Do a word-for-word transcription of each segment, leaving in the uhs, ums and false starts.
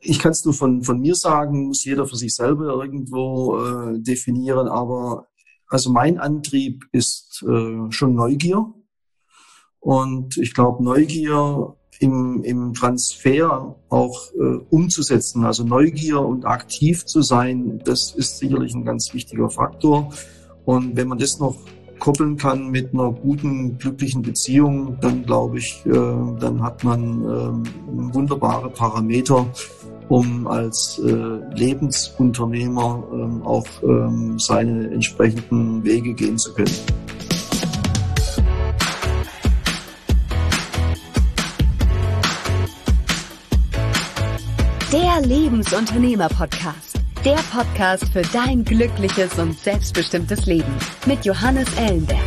Ich kann es nur von, von mir sagen, muss jeder für sich selber irgendwo äh, definieren, aber also mein Antrieb ist äh, schon Neugier. Und ich glaube, Neugier im, im Transfer auch äh, umzusetzen, also Neugier und aktiv zu sein, das ist sicherlich ein ganz wichtiger Faktor. Und wenn man das noch koppeln kann mit einer guten, glücklichen Beziehung, dann glaube ich, äh, dann hat man äh, wunderbare Parameter, um als äh, Lebensunternehmer äh, auch äh, seine entsprechenden Wege gehen zu können. Der Lebensunternehmer-Podcast. Der Podcast für dein glückliches und selbstbestimmtes Leben mit Johannes Ellenberg.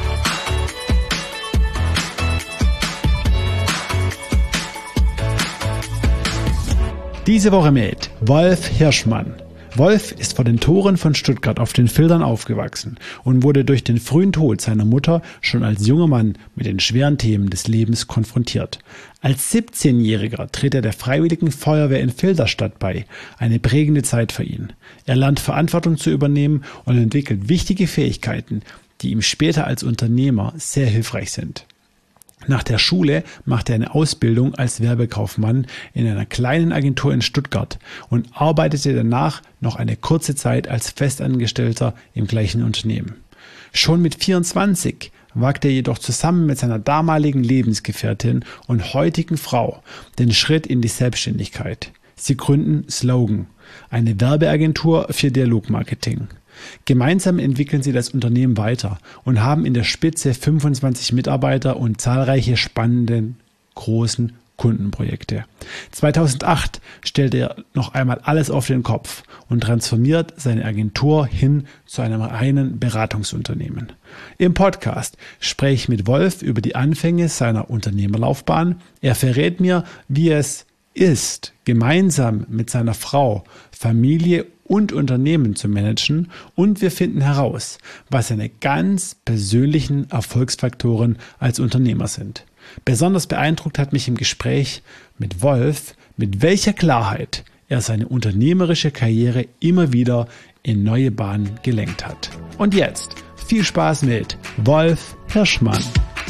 Diese Woche mit Wolf Hirschmann. Wolf ist vor den Toren von Stuttgart auf den Fildern aufgewachsen und wurde durch den frühen Tod seiner Mutter schon als junger Mann mit den schweren Themen des Lebens konfrontiert. Als siebzehnjähriger tritt er der Freiwilligen Feuerwehr in Filderstadt bei, eine prägende Zeit für ihn. Er lernt Verantwortung zu übernehmen und entwickelt wichtige Fähigkeiten, die ihm später als Unternehmer sehr hilfreich sind. Nach der Schule machte er eine Ausbildung als Werbekaufmann in einer kleinen Agentur in Stuttgart und arbeitete danach noch eine kurze Zeit als Festangestellter im gleichen Unternehmen. Schon mit vierundzwanzig wagte er jedoch zusammen mit seiner damaligen Lebensgefährtin und heutigen Frau den Schritt in die Selbstständigkeit. Sie gründen Slogan, eine Werbeagentur für Dialogmarketing. Gemeinsam entwickeln sie das Unternehmen weiter und haben in der Spitze fünfundzwanzig Mitarbeiter und zahlreiche spannende, großen Kundenprojekte. zweitausendacht stellte er noch einmal alles auf den Kopf und transformiert seine Agentur hin zu einem reinen Beratungsunternehmen. Im Podcast spreche ich mit Wolf über die Anfänge seiner Unternehmerlaufbahn. Er verrät mir, wie es ist, gemeinsam mit seiner Frau Familie und Unternehmen zu managen, und wir finden heraus, was seine ganz persönlichen Erfolgsfaktoren als Unternehmer sind. Besonders beeindruckt hat mich im Gespräch mit Wolf, mit welcher Klarheit er seine unternehmerische Karriere immer wieder in neue Bahnen gelenkt hat. Und jetzt viel Spaß mit Wolf Hirschmann.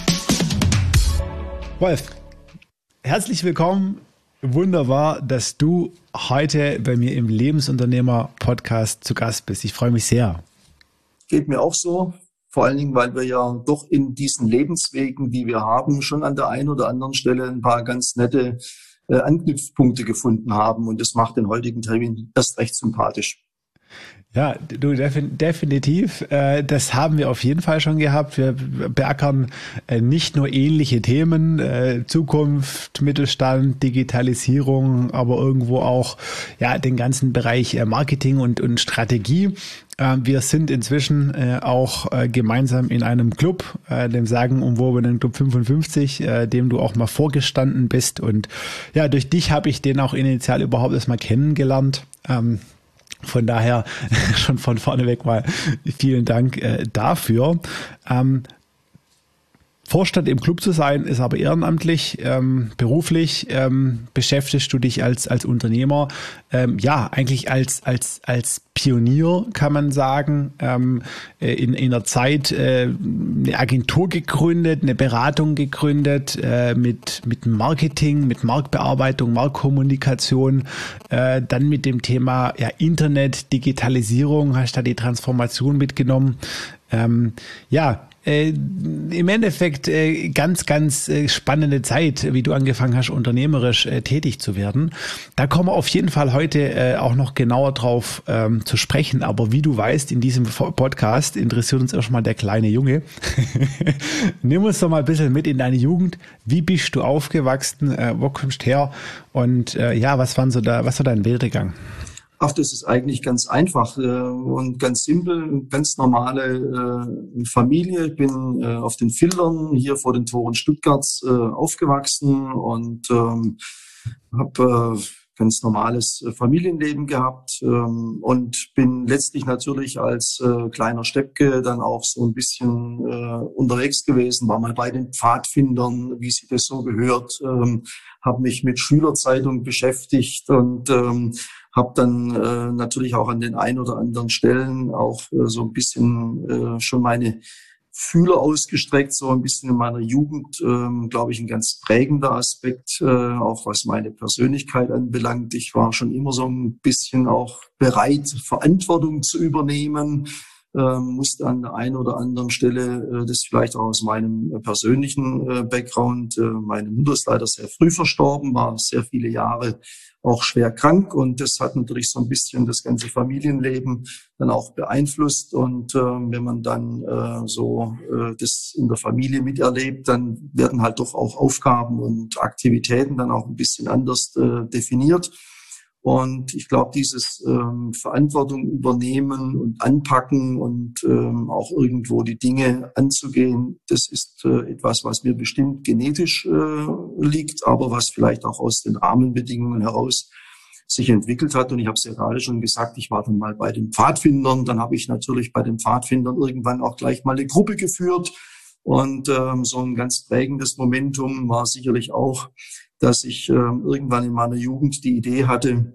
Wolf, herzlich willkommen. Wunderbar, dass du heute bei mir im Lebensunternehmer-Podcast zu Gast bist. Ich freue mich sehr. Geht mir auch so. Vor allen Dingen, weil wir ja doch in diesen Lebenswegen, die wir haben, schon an der einen oder anderen Stelle ein paar ganz nette äh, Anknüpfpunkte gefunden haben. Und das macht den heutigen Termin erst recht sympathisch. Ja, du definitiv. Äh, das haben wir auf jeden Fall schon gehabt. Wir beackern äh, nicht nur ähnliche Themen, äh, Zukunft, Mittelstand, Digitalisierung, aber irgendwo auch ja den ganzen Bereich äh, Marketing und, und Strategie. Äh, wir sind inzwischen äh, auch äh, gemeinsam in einem Club, äh, dem sagenumwobenen Club fünfundfünfzig, äh, dem du auch mal vorgestanden bist. Und ja, durch dich habe ich den auch initial überhaupt erst mal kennengelernt. Ähm, Von daher schon von vorneweg mal vielen Dank äh, dafür. Ähm, Vorstand im Club zu sein, ist aber ehrenamtlich, ähm, beruflich ähm, beschäftigst du dich als als Unternehmer, ähm, ja eigentlich als als als Pionier kann man sagen, ähm, in, in einer Zeit äh, eine Agentur gegründet, eine Beratung gegründet äh, mit mit Marketing, mit Marktbearbeitung, Marktkommunikation, äh, dann mit dem Thema ja Internet, Digitalisierung, hast da die Transformation mitgenommen, ähm, ja. Äh, im Endeffekt äh, ganz, ganz äh, spannende Zeit, wie du angefangen hast, unternehmerisch äh, tätig zu werden. Da kommen wir auf jeden Fall heute äh, auch noch genauer drauf ähm, zu sprechen. Aber wie du weißt, in diesem Podcast interessiert uns erstmal der kleine Junge. Nimm uns doch mal ein bisschen mit in deine Jugend. Wie bist du aufgewachsen? Äh, wo kommst du her? Und äh, ja, was waren so da, was war dein Werdegang? Ach, das ist eigentlich ganz einfach äh, und ganz simpel, ganz normale äh, Familie. Ich bin äh, auf den Fildern hier vor den Toren Stuttgarts äh, aufgewachsen und ähm, habe äh, ganz normales Familienleben gehabt ähm, und bin letztlich natürlich als äh, kleiner Steppke dann auch so ein bisschen äh, unterwegs gewesen, war mal bei den Pfadfindern, wie sich das so gehört, ähm, habe mich mit Schülerzeitung beschäftigt und ähm, habe dann äh, natürlich auch an den ein oder anderen Stellen auch äh, so ein bisschen äh, schon meine Fühler ausgestreckt, so ein bisschen in meiner Jugend, ähm, glaube ich, ein ganz prägender Aspekt, äh, auch was meine Persönlichkeit anbelangt. Ich war schon immer so ein bisschen auch bereit, Verantwortung zu übernehmen, ähm, musste an der einen oder anderen Stelle, äh, das vielleicht auch aus meinem persönlichen äh, Background, äh, meine Mutter ist leider sehr früh verstorben, war sehr viele Jahre auch schwer krank und das hat natürlich so ein bisschen das ganze Familienleben dann auch beeinflusst und äh, wenn man dann äh, so äh, das in der Familie miterlebt, dann werden halt doch auch Aufgaben und Aktivitäten dann auch ein bisschen anders äh, definiert. Und ich glaube, dieses ähm, Verantwortung übernehmen und anpacken und ähm, auch irgendwo die Dinge anzugehen, das ist äh, etwas, was mir bestimmt genetisch äh, liegt, aber was vielleicht auch aus den Rahmenbedingungen heraus sich entwickelt hat. Und ich habe es ja gerade schon gesagt, ich war dann mal bei den Pfadfindern. Dann habe ich natürlich bei den Pfadfindern irgendwann auch gleich mal eine Gruppe geführt. Und ähm, so ein ganz prägendes Momentum war sicherlich auch, dass ich äh, irgendwann in meiner Jugend die Idee hatte,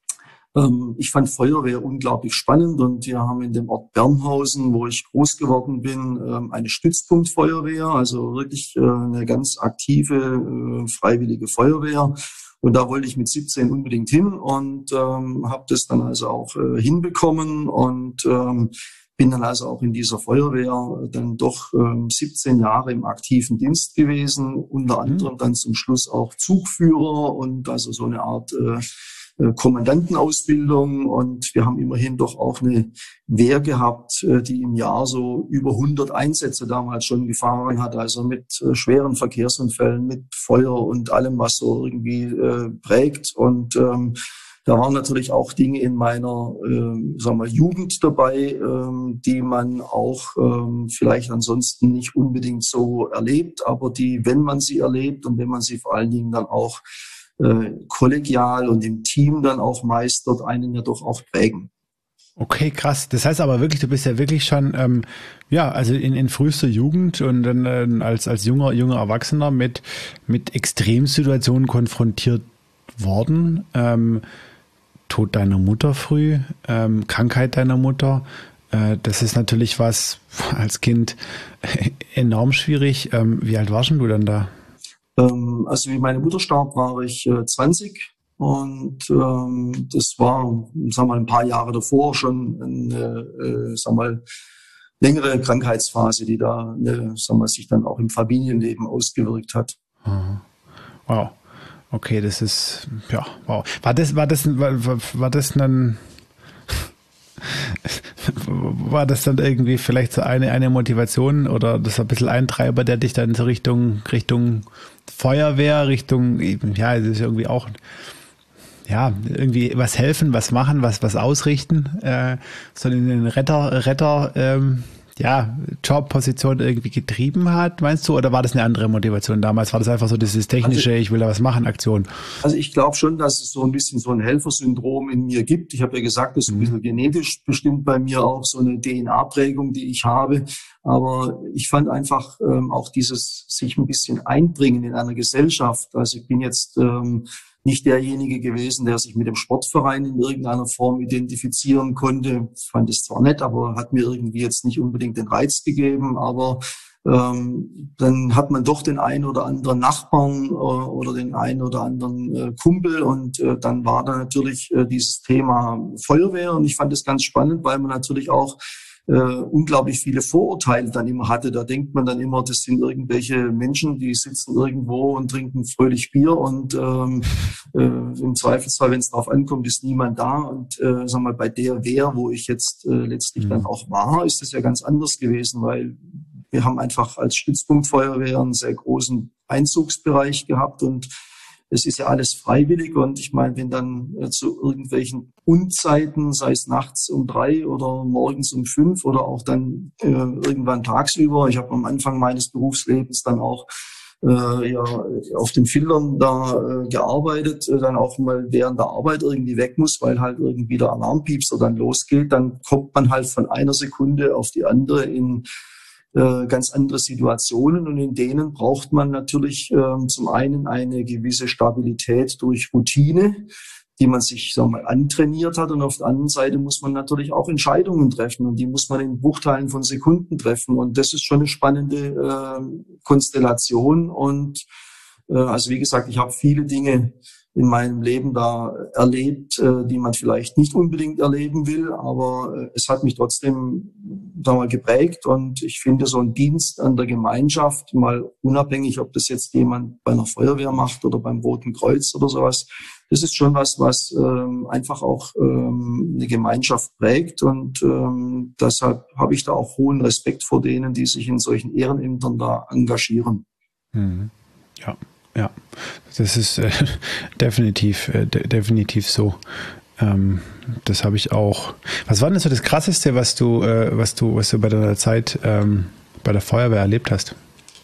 ähm, ich fand Feuerwehr unglaublich spannend und wir haben in dem Ort Bernhausen, wo ich groß geworden bin, ähm, eine Stützpunktfeuerwehr, also wirklich äh, eine ganz aktive, äh, freiwillige Feuerwehr. Und da wollte ich mit siebzehn unbedingt hin und ähm, habe das dann also auch äh, hinbekommen und ähm, bin dann also auch in dieser Feuerwehr dann doch ähm, siebzehn Jahre im aktiven Dienst gewesen, unter anderem dann zum Schluss auch Zugführer und also so eine Art äh, äh, Kommandantenausbildung. Und wir haben immerhin doch auch eine Wehr gehabt, äh, die im Jahr so über hundert Einsätze damals schon gefahren hat, also mit äh, schweren Verkehrsunfällen, mit Feuer und allem, was so irgendwie äh, prägt. Und ähm, da waren natürlich auch Dinge in meiner äh, sagen wir, Jugend dabei, ähm, die man auch ähm, vielleicht ansonsten nicht unbedingt so erlebt, aber die, wenn man sie erlebt und wenn man sie vor allen Dingen dann auch äh, kollegial und im Team dann auch meistert, einen ja doch auch prägen. Okay, krass. Das heißt aber wirklich, du bist ja wirklich schon, ähm, ja, also in, in frühester Jugend und dann äh, als als junger junger Erwachsener mit mit Extremsituationen konfrontiert worden. Ähm, Tod deiner Mutter früh, ähm, Krankheit deiner Mutter, äh, das ist natürlich was als Kind enorm schwierig. Ähm, wie alt warst du dann da? Ähm, also wie meine Mutter starb, war ich äh, zwanzig und ähm, das war, sagen wir mal, ein paar Jahre davor schon eine, äh, sagen wir mal, längere Krankheitsphase, die da, äh, sagen wir, sich dann auch im Familienleben ausgewirkt hat. Mhm. Wow. Okay, das ist, ja, wow. War das, war das, war, war das dann, war das dann irgendwie vielleicht so eine, eine Motivation oder das ein bisschen Eintreiber, der dich dann so Richtung, Richtung Feuerwehr, Richtung, ja, es ist irgendwie auch, ja, irgendwie was helfen, was machen, was, was ausrichten, äh, so in den Retter, Retter, ähm, ja, Jobposition irgendwie getrieben hat, meinst du? Oder war das eine andere Motivation damals? War das einfach so dieses technische, also, ich will da was machen, Aktion? Also ich glaube schon, dass es so ein bisschen so ein Helfersyndrom in mir gibt. Ich habe ja gesagt, das ist ein bisschen genetisch bestimmt bei mir auch so eine D N A-Prägung, die ich habe. Aber ich fand einfach ähm, auch dieses sich ein bisschen einbringen in einer Gesellschaft. Also ich bin jetzt ähm, nicht derjenige gewesen, der sich mit dem Sportverein in irgendeiner Form identifizieren konnte. Ich fand es zwar nett, aber hat mir irgendwie jetzt nicht unbedingt den Reiz gegeben. Aber ähm, dann hat man doch den einen oder anderen Nachbarn äh, oder den einen oder anderen äh, Kumpel. Und äh, dann war da natürlich äh, dieses Thema Feuerwehr. Und ich fand es ganz spannend, weil man natürlich auch Uh, unglaublich viele Vorurteile dann immer hatte. Da denkt man dann immer, das sind irgendwelche Menschen, die sitzen irgendwo und trinken fröhlich Bier und ähm, äh, im Zweifelsfall, wenn es darauf ankommt, ist niemand da. Und äh, sag mal, bei der Wehr, wo ich jetzt äh, letztlich mhm. dann auch war, ist es ja ganz anders gewesen, weil wir haben einfach als Stützpunktfeuerwehr einen sehr großen Einzugsbereich gehabt und es ist ja alles freiwillig und ich meine, wenn dann äh, zu irgendwelchen Unzeiten, sei es nachts um drei oder morgens um fünf oder auch dann äh, irgendwann tagsüber, ich habe am Anfang meines Berufslebens dann auch äh, ja auf den Filtern da äh, gearbeitet, äh, dann auch mal während der Arbeit irgendwie weg muss, weil halt irgendwie der Alarmpiepser dann losgeht, dann kommt man halt von einer Sekunde auf die andere in äh, ganz andere Situationen, und in denen braucht man natürlich äh, zum einen eine gewisse Stabilität durch Routine, die man sich, sagen wir mal, antrainiert hat. Und auf der anderen Seite muss man natürlich auch Entscheidungen treffen, und die muss man in Bruchteilen von Sekunden treffen. Und das ist schon eine spannende äh, Konstellation. Und äh, also wie gesagt, ich habe viele Dinge in meinem Leben da erlebt, äh, die man vielleicht nicht unbedingt erleben will, aber äh, es hat mich trotzdem, sagen wir mal, geprägt. Und ich finde, so ein Dienst an der Gemeinschaft, mal unabhängig, ob das jetzt jemand bei einer Feuerwehr macht oder beim Roten Kreuz oder sowas, das ist schon was, was ähm, einfach auch ähm, eine Gemeinschaft prägt, und ähm, deshalb habe ich da auch hohen Respekt vor denen, die sich in solchen Ehrenämtern da engagieren. Mhm. Ja, ja, das ist äh, definitiv, äh, de- definitiv so. Ähm, das habe ich auch. Was war denn so das Krasseste, was du, äh, was du, was du bei deiner Zeit ähm, bei der Feuerwehr erlebt hast?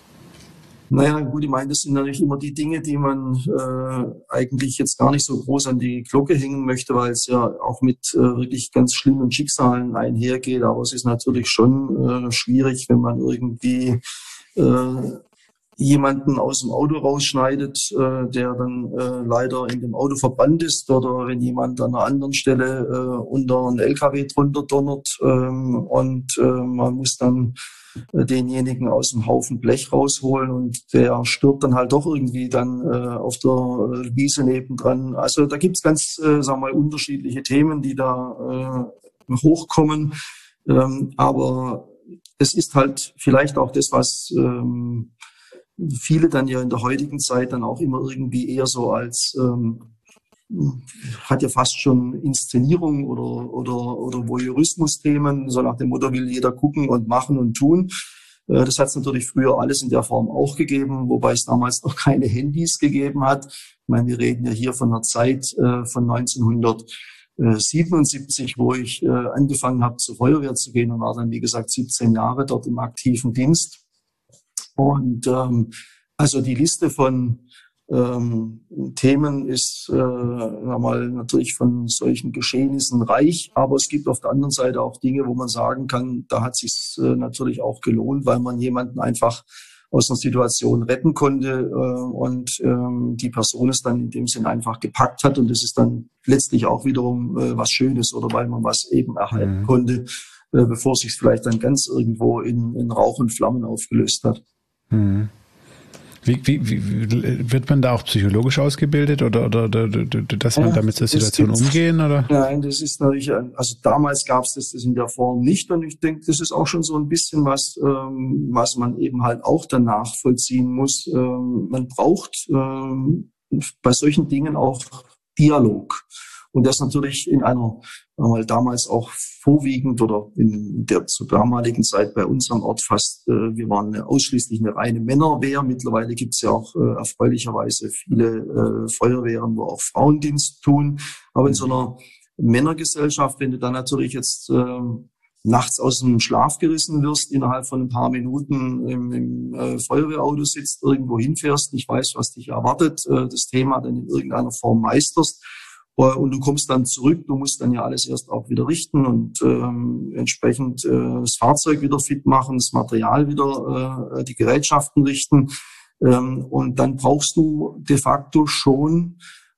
Naja, gut, ich meine, das sind natürlich immer die Dinge, die man äh, eigentlich jetzt gar nicht so groß an die Glocke hängen möchte, weil es ja auch mit äh, wirklich ganz schlimmen Schicksalen einhergeht. Aber es ist natürlich schon äh, schwierig, wenn man irgendwie äh, jemanden aus dem Auto rausschneidet, äh, der dann äh, leider in dem Auto verbrannt ist, oder wenn jemand an einer anderen Stelle äh, unter einen L K W drunter donnert, ähm, und äh, man muss dann denjenigen aus dem Haufen Blech rausholen, und der stirbt dann halt doch irgendwie dann äh, auf der Wiese nebendran. Also da gibt's ganz, äh, sagen wir mal, unterschiedliche Themen, die da äh, hochkommen. Ähm, aber es ist halt vielleicht auch das, was ähm, viele dann ja in der heutigen Zeit dann auch immer irgendwie eher so als ähm, hat ja fast schon Inszenierung oder, oder, oder Voyeurismus-Themen, so nach dem Motto, will jeder gucken und machen und tun. Das hat es natürlich früher alles in der Form auch gegeben, wobei es damals noch keine Handys gegeben hat. Ich meine, wir reden ja hier von einer Zeit äh, von neunzehnhundertsiebenundsiebzig, wo ich äh, angefangen habe, zur Feuerwehr zu gehen, und war dann, wie gesagt, siebzehn Jahre dort im aktiven Dienst. Und ähm, also die Liste von Ähm, Themen ist äh, mal natürlich von solchen Geschehnissen reich, aber es gibt auf der anderen Seite auch Dinge, wo man sagen kann, da hat sich äh, natürlich auch gelohnt, weil man jemanden einfach aus einer Situation retten konnte äh, und ähm, die Person es dann in dem Sinn einfach gepackt hat, und das ist dann letztlich auch wiederum äh, was Schönes, oder weil man was eben erhalten mhm. konnte, äh, bevor es sich vielleicht dann ganz irgendwo in, in Rauch und Flammen aufgelöst hat. Mhm. Wie, wie, wie wird man da auch psychologisch ausgebildet, oder, oder, oder dass man ja, da mit der Situation umgehen? Oder? Nein, das ist natürlich, also damals gab es das, das in der Form nicht, und ich denke, das ist auch schon so ein bisschen was, ähm, was man eben halt auch danach vollziehen muss. Ähm, man braucht ähm, bei solchen Dingen auch Dialog. Und das natürlich in einer, mal damals auch vorwiegend, oder in der zur damaligen Zeit bei uns am Ort fast, äh, wir waren eine, ausschließlich eine reine Männerwehr. Mittlerweile gibt es ja auch äh, erfreulicherweise viele äh, Feuerwehren, wo auch Frauendienst tun. Aber in so einer Männergesellschaft, wenn du dann natürlich jetzt äh, nachts aus dem Schlaf gerissen wirst, innerhalb von ein paar Minuten im, im äh, Feuerwehrauto sitzt, irgendwo hinfährst, nicht weißt, was dich erwartet, äh, das Thema dann in irgendeiner Form meisterst, und du kommst dann zurück, du musst dann ja alles erst auch wieder richten und ähm, entsprechend äh, das Fahrzeug wieder fit machen, das Material wieder, äh, die Gerätschaften richten. Ähm, und dann brauchst du de facto schon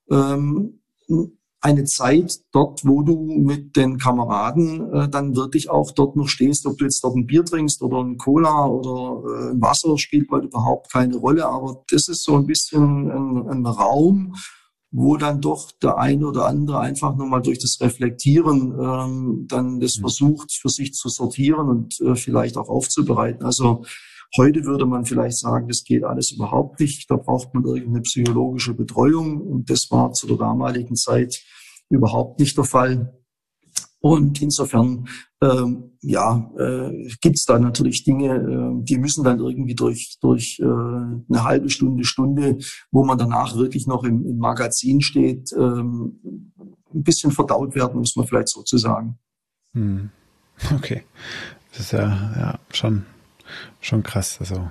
ähm, eine Zeit dort, wo du mit den Kameraden äh, dann wirklich auch dort noch stehst. Ob du jetzt dort ein Bier trinkst oder ein Cola oder äh, ein Wasser, spielt bald überhaupt keine Rolle. Aber das ist so ein bisschen ein, ein Raum, wo dann doch der eine oder andere einfach nochmal durch das Reflektieren ähm, dann das versucht, für sich zu sortieren und äh, vielleicht auch aufzubereiten. Also heute würde man vielleicht sagen, das geht alles überhaupt nicht. Da braucht man irgendeine psychologische Betreuung, und das war zu der damaligen Zeit überhaupt nicht der Fall. Und insofern, ähm, ja, äh, gibt es da natürlich Dinge, äh, die müssen dann irgendwie durch durch äh, eine halbe Stunde, Stunde, wo man danach wirklich noch im, im Magazin steht, ähm, ein bisschen verdaut werden, muss man vielleicht sozusagen. Hm. Okay, das ist ja, ja schon schon krass. Also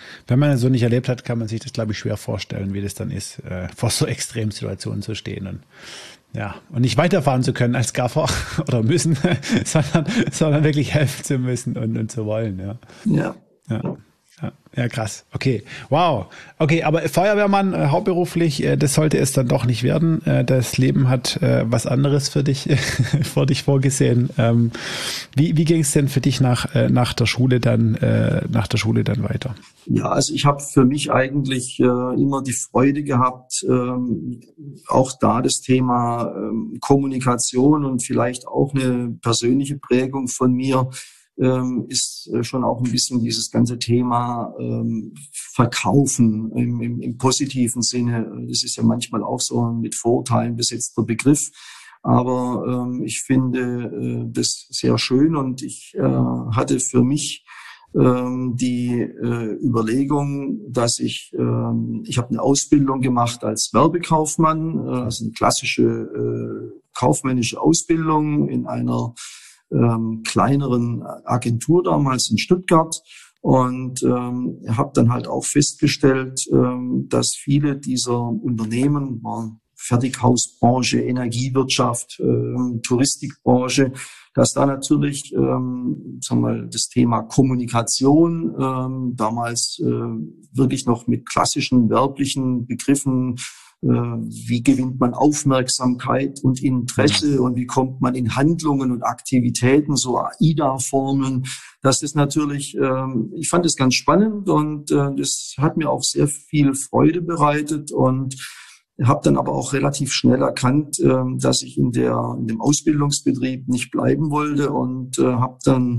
Wenn man es so nicht erlebt hat, kann man sich das, glaube ich, schwer vorstellen, wie das dann ist, äh, vor so Extremsituationen zu stehen und ja, und nicht weiterfahren zu können als Gaffer oder müssen, sondern, sondern wirklich helfen zu müssen und, und zu wollen, ja. Ja. Ja. Ja, ja, krass. Okay. Wow. Okay, aber Feuerwehrmann äh, hauptberuflich, äh, das sollte es dann doch nicht werden. Äh, das Leben hat äh, was anderes für dich, für dich vorgesehen. Ähm, wie wie ging es denn für dich nach äh, nach der Schule dann äh, nach der Schule dann weiter? Ja, also ich habe für mich eigentlich äh, immer die Freude gehabt, ähm, auch da das Thema ähm, Kommunikation und vielleicht auch eine persönliche Prägung von mir. Ähm, ist äh, schon auch ein bisschen dieses ganze Thema ähm, Verkaufen im, im, im positiven Sinne. Das ist ja manchmal auch so ein mit Vorurteilen besetzter Begriff. Aber ähm, ich finde äh, das sehr schön und ich äh, hatte für mich ähm, die äh, Überlegung, dass ich, äh, ich habe eine Ausbildung gemacht als Werbekaufmann, äh, also eine klassische äh, kaufmännische Ausbildung in einer Ähm, kleineren Agentur damals in Stuttgart und ähm, habe dann halt auch festgestellt, ähm, dass viele dieser Unternehmen, waren Fertighausbranche, Energiewirtschaft, ähm, Touristikbranche, dass da natürlich ähm, sagen wir mal, das Thema Kommunikation ähm, damals äh, wirklich noch mit klassischen werblichen Begriffen, wie gewinnt man Aufmerksamkeit und Interesse und wie kommt man in Handlungen und Aktivitäten, so A I D A-Formeln. Das ist natürlich, ich fand es ganz spannend und das hat mir auch sehr viel Freude bereitet und habe dann aber auch relativ schnell erkannt, dass ich in der in dem Ausbildungsbetrieb nicht bleiben wollte und habe dann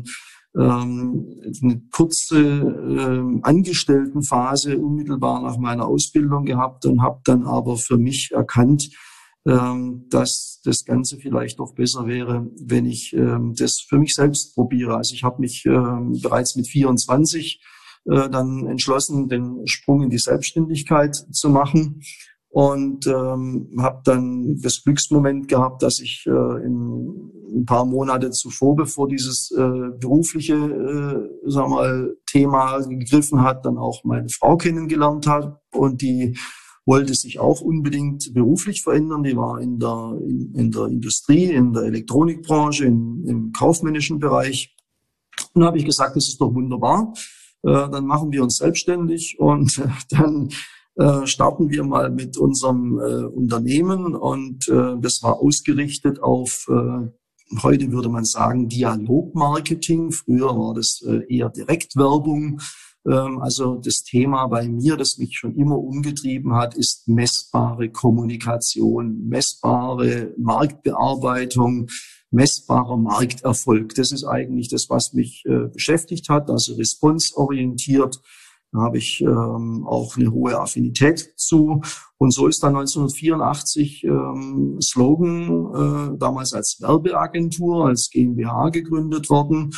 eine kurze äh, Angestelltenphase unmittelbar nach meiner Ausbildung gehabt und habe dann aber für mich erkannt, ähm, dass das Ganze vielleicht doch besser wäre, wenn ich ähm, das für mich selbst probiere. Also ich habe mich ähm, bereits mit vierundzwanzig äh, dann entschlossen, den Sprung in die Selbstständigkeit zu machen. Und ähm, habe dann das Glücksmoment gehabt, dass ich äh, in ein paar Monate zuvor, bevor dieses äh, berufliche äh, sag mal, Thema gegriffen hat, dann auch meine Frau kennengelernt hat. Und die wollte sich auch unbedingt beruflich verändern. Die war in der, in, in der Industrie, in der Elektronikbranche, in, im kaufmännischen Bereich. Und da habe ich gesagt, das ist doch wunderbar. Äh, dann machen wir uns selbstständig und äh, dann Äh, starten wir mal mit unserem äh, Unternehmen und äh, das war ausgerichtet auf, äh, heute würde man sagen, Dialogmarketing. Früher war das äh, eher Direktwerbung. Ähm, also das Thema bei mir, das mich schon immer umgetrieben hat, ist messbare Kommunikation, messbare Marktbearbeitung, messbarer Markterfolg. Das ist eigentlich das, was mich äh, beschäftigt hat, also responsorientiert. Da habe ich ähm, auch eine hohe Affinität zu. Und so ist dann neunzehnhundertvierundachtzig ähm, Slogan äh, damals als Werbeagentur, als GmbH gegründet worden.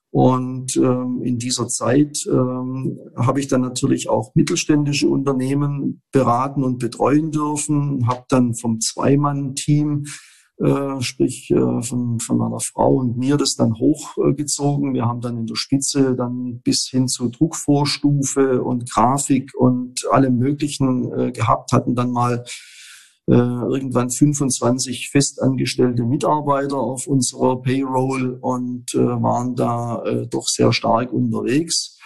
Und ähm, in dieser Zeit ähm, habe ich dann natürlich auch mittelständische Unternehmen beraten und betreuen dürfen, habe dann vom Zweimann-Team Äh, sprich äh, von, von meiner Frau und mir das dann hochgezogen. Äh, Wir haben dann in der Spitze dann bis hin zur Druckvorstufe und Grafik und allem Möglichen äh, gehabt, hatten dann mal äh, irgendwann fünfundzwanzig festangestellte Mitarbeiter auf unserer Payroll und äh, waren da äh, doch sehr stark unterwegs.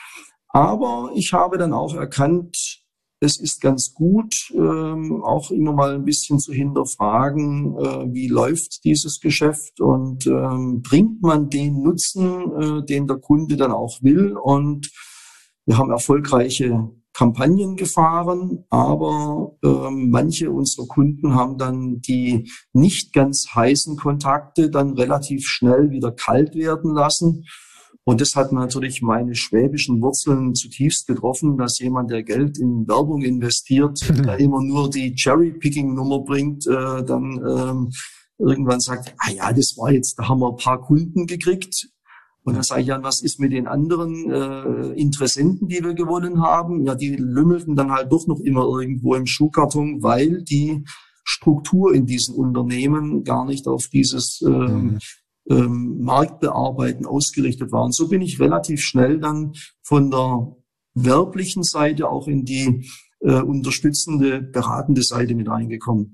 Aber ich habe dann auch erkannt, es ist ganz gut, ähm, auch immer mal ein bisschen zu hinterfragen, äh, wie läuft dieses Geschäft und ähm, bringt man den Nutzen, äh, den der Kunde dann auch will. Und wir haben erfolgreiche Kampagnen gefahren, aber ähm, manche unserer Kunden haben dann die nicht ganz heißen Kontakte dann relativ schnell wieder kalt werden lassen. Und das hat natürlich meine schwäbischen Wurzeln zutiefst getroffen, dass jemand, der Geld in Werbung investiert, der immer nur die Cherry-Picking-Nummer bringt, äh, dann ähm, irgendwann sagt, ah ja, das war jetzt, da haben wir ein paar Kunden gekriegt. Und dann sage ich, ja, was ist mit den anderen äh, Interessenten, die wir gewonnen haben? Ja, die lümmelten dann halt doch noch immer irgendwo im Schuhkarton, weil die Struktur in diesen Unternehmen gar nicht auf dieses ähm, mhm. ähm, Marktbearbeiten ausgerichtet war. Und so bin ich relativ schnell dann von der werblichen Seite auch in die äh, unterstützende, beratende Seite mit reingekommen.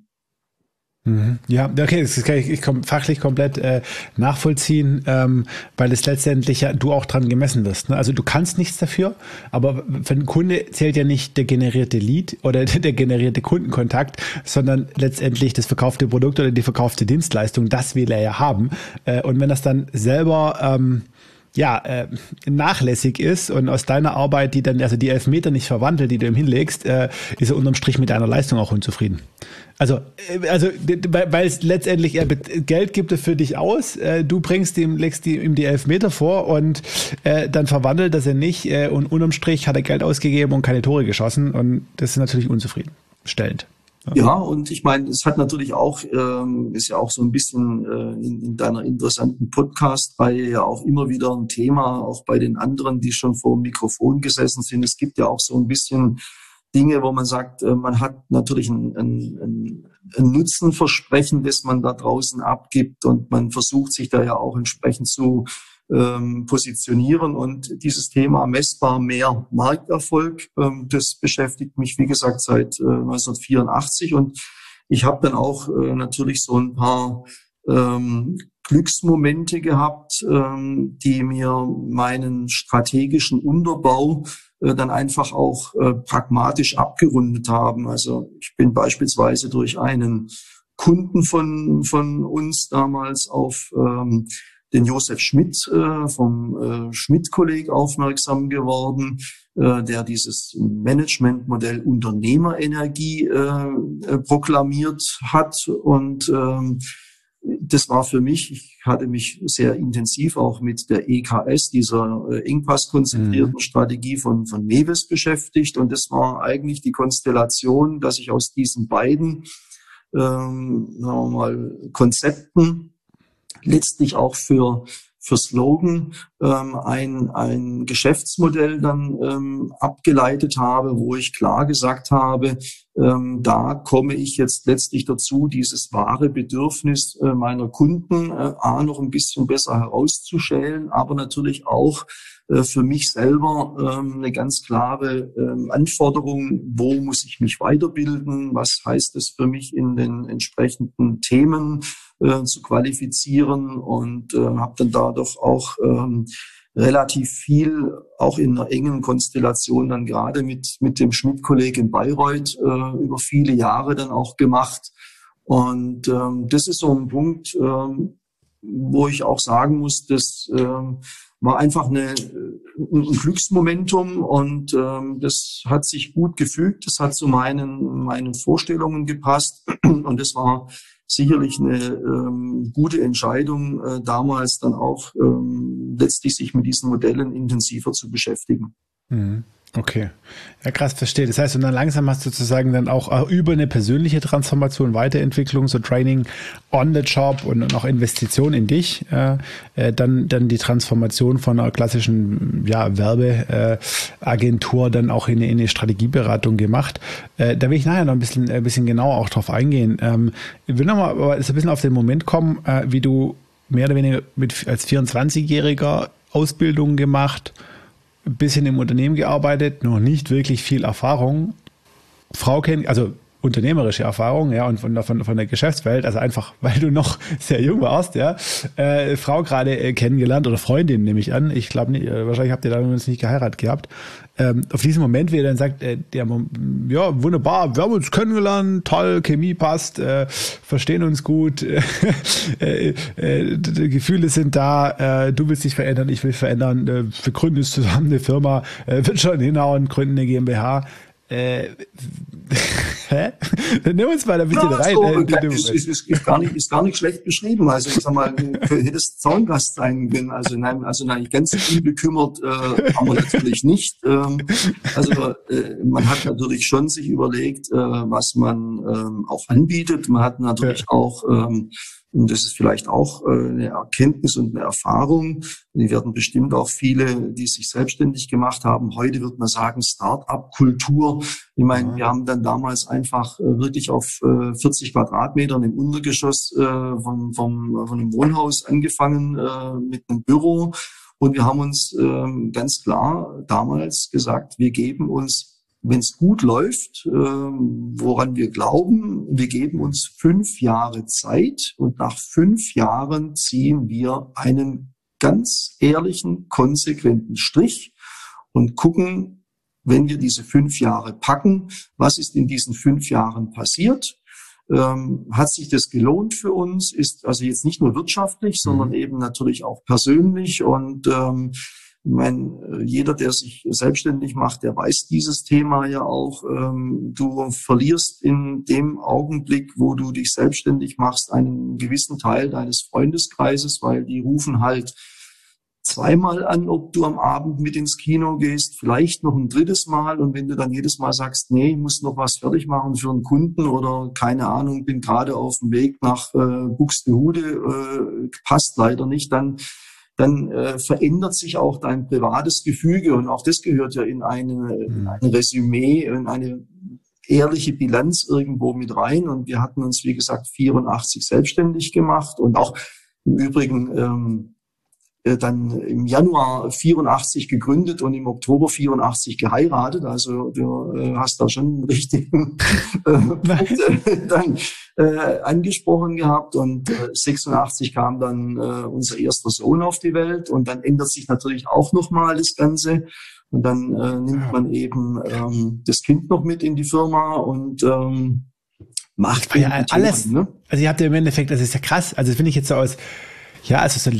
Ja, okay, das kann ich, ich komm, fachlich komplett äh, nachvollziehen, ähm, weil es letztendlich ja du auch dran gemessen wirst. Ne? Also du kannst nichts dafür, aber für den Kunde zählt ja nicht der generierte Lead oder der generierte Kundenkontakt, sondern letztendlich das verkaufte Produkt oder die verkaufte Dienstleistung. Das will er ja haben. Äh, und wenn das dann selber ähm, ja, äh, nachlässig ist und aus deiner Arbeit, die dann, also die Elfmeter nicht verwandelt, die du ihm hinlegst, äh, ist er unterm Strich mit deiner Leistung auch unzufrieden. Also, äh, also, weil es letztendlich, er Geld gibt er für dich aus, äh, du bringst ihm, legst ihm die Elfmeter vor und äh, dann verwandelt das er nicht äh, und unterm Strich hat er Geld ausgegeben und keine Tore geschossen und das ist natürlich unzufriedenstellend. Ja, und ich meine, es hat natürlich auch, ähm, ist ja auch so ein bisschen äh, in, in deiner interessanten Podcast-Reihe ja auch immer wieder ein Thema, auch bei den anderen, die schon vor dem Mikrofon gesessen sind. Es gibt ja auch so ein bisschen Dinge, wo man sagt, äh, man hat natürlich ein, ein, ein, ein Nutzenversprechen, das man da draußen abgibt und man versucht sich da ja auch entsprechend zu ähm, positionieren. Und dieses Thema messbar mehr Markterfolg, ähm, das beschäftigt mich, wie gesagt, seit äh, neunzehnhundertvierundachtzig. Und ich habe dann auch äh, natürlich so ein paar ähm, Glücksmomente gehabt, ähm, die mir meinen strategischen Unterbau äh, dann einfach auch äh, pragmatisch abgerundet haben. Also ich bin beispielsweise durch einen Kunden von von uns damals auf ähm, den Josef Schmidt äh, vom äh, Schmidt-Kolleg aufmerksam geworden, äh, der dieses Managementmodell Unternehmerenergie äh, äh, proklamiert hat. Und ähm, das war für mich, ich hatte mich sehr intensiv auch mit der E K S, dieser äh, engpasskonzentrierten mhm. Strategie von, von Mewes beschäftigt. Und das war eigentlich die Konstellation, dass ich aus diesen beiden ähm, sagen wir mal, Konzepten letztlich auch für für Slogan ähm, ein ein Geschäftsmodell dann ähm, abgeleitet habe, wo ich klar gesagt habe, ähm, da komme ich jetzt letztlich dazu, dieses wahre Bedürfnis äh, meiner Kunden äh, a noch ein bisschen besser herauszustellen, aber natürlich auch äh, für mich selber ähm, eine ganz klare ähm, Anforderung, wo muss ich mich weiterbilden, was heißt es für mich in den entsprechenden Themen äh, zu qualifizieren und äh, habe dann dadurch auch ähm, relativ viel, auch in einer engen Konstellation dann gerade mit mit dem Schmidt-Kolleg in Bayreuth äh, über viele Jahre dann auch gemacht. Und ähm, das ist so ein Punkt, ähm, wo ich auch sagen muss, das ähm, war einfach eine, ein Glücksmomentum und ähm, das hat sich gut gefügt, das hat zu meinen meinen Vorstellungen gepasst und das war sicherlich eine ähm, gute Entscheidung, äh, damals dann auch ähm, letztlich sich mit diesen Modellen intensiver zu beschäftigen. Okay, ja krass, verstehe. Das heißt, und dann langsam hast du sozusagen dann auch über eine persönliche Transformation, Weiterentwicklung, so Training on the Job und auch Investition in dich, äh, dann dann die Transformation von einer klassischen ja, Werbeagentur dann auch in eine, in eine Strategieberatung gemacht. Äh, da will ich nachher noch ein bisschen ein bisschen genauer auch drauf eingehen. Ähm, ich will nochmal aber so ein bisschen auf den Moment kommen, äh, wie du mehr oder weniger mit als vierundzwanzigjähriger Ausbildung gemacht, ein bisschen im Unternehmen gearbeitet, noch nicht wirklich viel Erfahrung. Frau kennen, also unternehmerische Erfahrung, ja, und von der, von, von der Geschäftswelt, also einfach, weil du noch sehr jung warst, ja, äh, Frau gerade äh, kennengelernt oder Freundin, nehme ich an. Ich glaube nicht, äh, wahrscheinlich habt ihr damals nicht geheiratet gehabt. Ähm, auf diesen Moment, wie er dann sagt, äh, der, ja, wunderbar, wir haben uns kennengelernt, toll, Chemie passt, äh, verstehen uns gut, äh, äh, die Gefühle sind da, äh, du willst dich verändern, ich will verändern, äh, wir gründen jetzt zusammen eine Firma, äh, wird schon hinhauen, gründen eine GmbH. Äh, hä? Dann nimm uns mal ein bisschen ja, rein. So, äh, ist, ist, ist, ist, gar nicht, ist gar nicht schlecht beschrieben. Also ich sag mal, du hättest Zaungast sein können. Also nein, also nein, ganz unbekümmert äh, haben wir natürlich nicht. Ähm, also äh, man hat natürlich schon sich überlegt, äh, was man ähm, auch anbietet. Man hat natürlich ja. auch ähm, und das ist vielleicht auch eine Erkenntnis und eine Erfahrung. Die werden bestimmt auch viele, die sich selbstständig gemacht haben. Heute wird man sagen Start-up-Kultur. Ich meine, ja. wir haben dann damals einfach wirklich auf vierzig Quadratmetern im Untergeschoss vom, vom, von einem Wohnhaus angefangen mit einem Büro. Und wir haben uns ähm, ganz klar damals gesagt, wir geben uns, wenn es gut läuft, ähm, woran wir glauben, wir geben uns fünf Jahre Zeit und nach fünf Jahren ziehen wir einen ganz ehrlichen, konsequenten Strich und gucken, wenn wir diese fünf Jahre packen, was ist in diesen fünf Jahren passiert? Ähm, hat sich das gelohnt für uns? Ist also jetzt nicht nur wirtschaftlich, sondern mhm. eben natürlich auch persönlich. Und ähm, ich meine, jeder, der sich selbstständig macht, der weiß dieses Thema ja auch. Ähm, du verlierst in dem Augenblick, wo du dich selbstständig machst, einen gewissen Teil deines Freundeskreises, weil die rufen halt zweimal an, ob du am Abend mit ins Kino gehst, vielleicht noch ein drittes Mal. Und wenn du dann jedes Mal sagst, nee, ich muss noch was fertig machen für einen Kunden oder keine Ahnung, bin gerade auf dem Weg nach äh, Buxtehude, äh, passt leider nicht, dann dann äh, verändert sich auch dein privates Gefüge. Und auch das gehört ja in eine, in ein Resümee, in eine ehrliche Bilanz irgendwo mit rein. Und wir hatten uns, wie gesagt, vierundachtzig selbstständig gemacht und auch im Übrigen ähm, dann im Januar vierundachtzig gegründet und im Oktober vierundachtzig geheiratet. Also du äh, hast da schon einen richtigen äh, Punkt äh, dann äh, angesprochen gehabt. Und äh, sechsundachtzig kam dann äh, unser erster Sohn auf die Welt. Und dann ändert sich natürlich auch nochmal das Ganze. Und dann äh, nimmt man eben ähm, das Kind noch mit in die Firma und ähm, macht ja alles. Themen, ne? Also ihr habt ja im Endeffekt, das ist ja krass. Also das finde ich jetzt so aus Ja, also so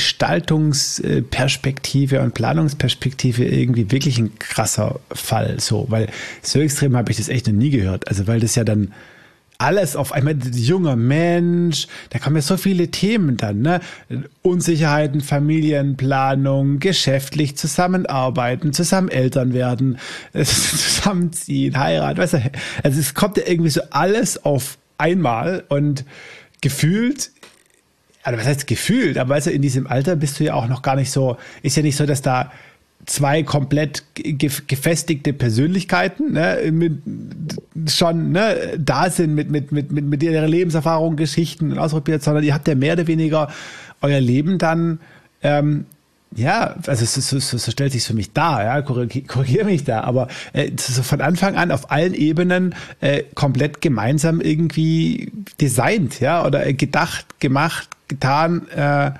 Lebensgestaltungsperspektive und Planungsperspektive irgendwie wirklich ein krasser Fall, so, weil so extrem habe ich das echt noch nie gehört. Also weil das ja dann alles auf einmal, junger Mensch, da kommen ja so viele Themen dann, ne? Unsicherheiten, Familienplanung, geschäftlich zusammenarbeiten, zusammen Eltern werden, zusammenziehen, heiraten, weißt du, also es kommt ja irgendwie so alles auf einmal und gefühlt, also was heißt gefühlt, aber weißt du, in diesem Alter bist du ja auch noch gar nicht so, ist ja nicht so, dass da zwei komplett gefestigte Persönlichkeiten ne, mit, schon ne, da sind mit, mit, mit, mit, mit ihrer Lebenserfahrung, Geschichten und ausprobiert, sondern ihr habt ja mehr oder weniger euer Leben dann, ähm, ja, also so, so, so stellt sich für mich dar, ja, korrigiere korrigier mich da, aber äh, so von Anfang an auf allen Ebenen äh, komplett gemeinsam irgendwie designt, ja, oder äh, gedacht, gemacht, getan, äh,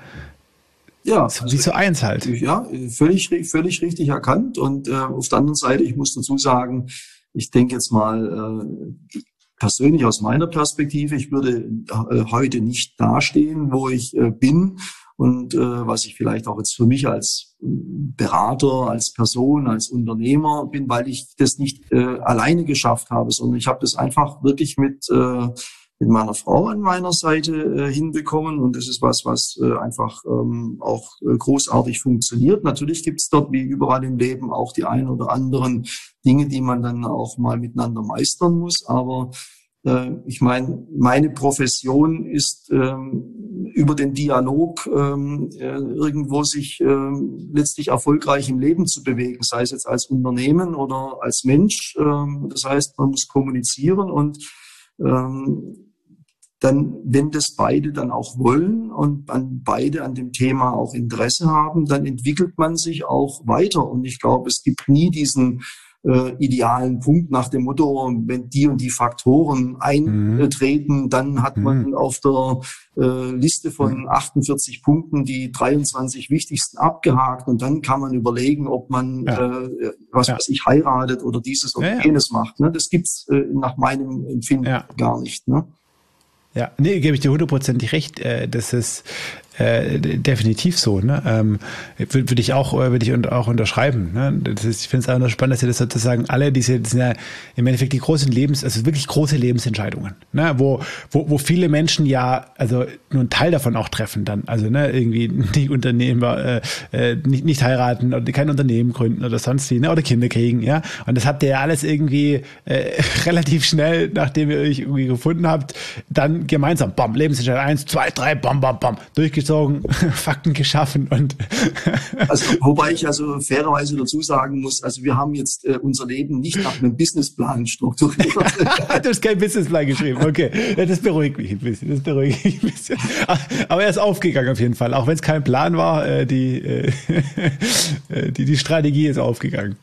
ja, so, wie so eins halt. Ja, völlig, völlig richtig erkannt. Und äh, auf der anderen Seite, ich muss dazu sagen, ich denke jetzt mal äh, persönlich aus meiner Perspektive, ich würde äh, heute nicht dastehen, wo ich äh, bin und äh, was ich vielleicht auch jetzt für mich als Berater, als Person, als Unternehmer bin, weil ich das nicht äh, alleine geschafft habe, sondern ich habe das einfach wirklich mit äh, mit meiner Frau an meiner Seite äh, hinbekommen. Und das ist was, was äh, einfach ähm, auch äh, großartig funktioniert. Natürlich gibt es dort wie überall im Leben auch die ein oder anderen Dinge, die man dann auch mal miteinander meistern muss. Aber äh, ich meine, meine Profession ist ähm, über den Dialog ähm, äh, irgendwo sich ähm, letztlich erfolgreich im Leben zu bewegen, sei es jetzt als Unternehmen oder als Mensch. Ähm, das heißt, man muss kommunizieren und ähm, dann, wenn das beide dann auch wollen und an beide an dem Thema auch Interesse haben, dann entwickelt man sich auch weiter. Und ich glaube, es gibt nie diesen äh, idealen Punkt nach dem Motto, wenn die und die Faktoren eintreten, mhm. dann hat man mhm. auf der äh, Liste von achtundvierzig Punkten die dreiundzwanzig wichtigsten abgehakt und dann kann man überlegen, ob man, ja. äh, was ja. weiß ich, heiratet oder dieses oder ja, jenes ja. macht. Ne? Das gibt's äh, nach meinem Empfinden ja. gar nicht. Ne? Ja, nee, gebe ich dir hundertprozentig recht. Äh, das ist äh, definitiv so. Ne? Ähm, würde würd ich auch, würde ich auch unterschreiben. Ne? Das ist, ich finde es auch noch spannend, dass ihr das sozusagen alle diese, das sind ja im Endeffekt die großen Lebens, also wirklich große Lebensentscheidungen, ne? wo, wo, wo viele Menschen ja, also nur einen Teil davon auch treffen dann. Also ne, irgendwie nicht Unternehmer, äh, nicht, nicht heiraten oder kein Unternehmen gründen oder sonst wie, ne? Oder Kinder kriegen, ja. Und das habt ihr ja alles irgendwie äh, relativ schnell, nachdem ihr euch irgendwie gefunden habt, dann gemeinsam, bam, Lebensentscheidung eins, zwei, drei, bam, bam, bam, durchgezogen. durchgezogen, Fakten geschaffen und also wobei ich also fairerweise dazu sagen muss, also wir haben jetzt äh, unser Leben nicht nach einem Businessplan strukturiert. Du hast keinen Businessplan geschrieben, okay. Ja, das beruhigt mich ein bisschen, das beruhigt mich ein bisschen. Aber er ist aufgegangen auf jeden Fall, auch wenn es kein Plan war, äh, die, äh, die, die Strategie ist aufgegangen.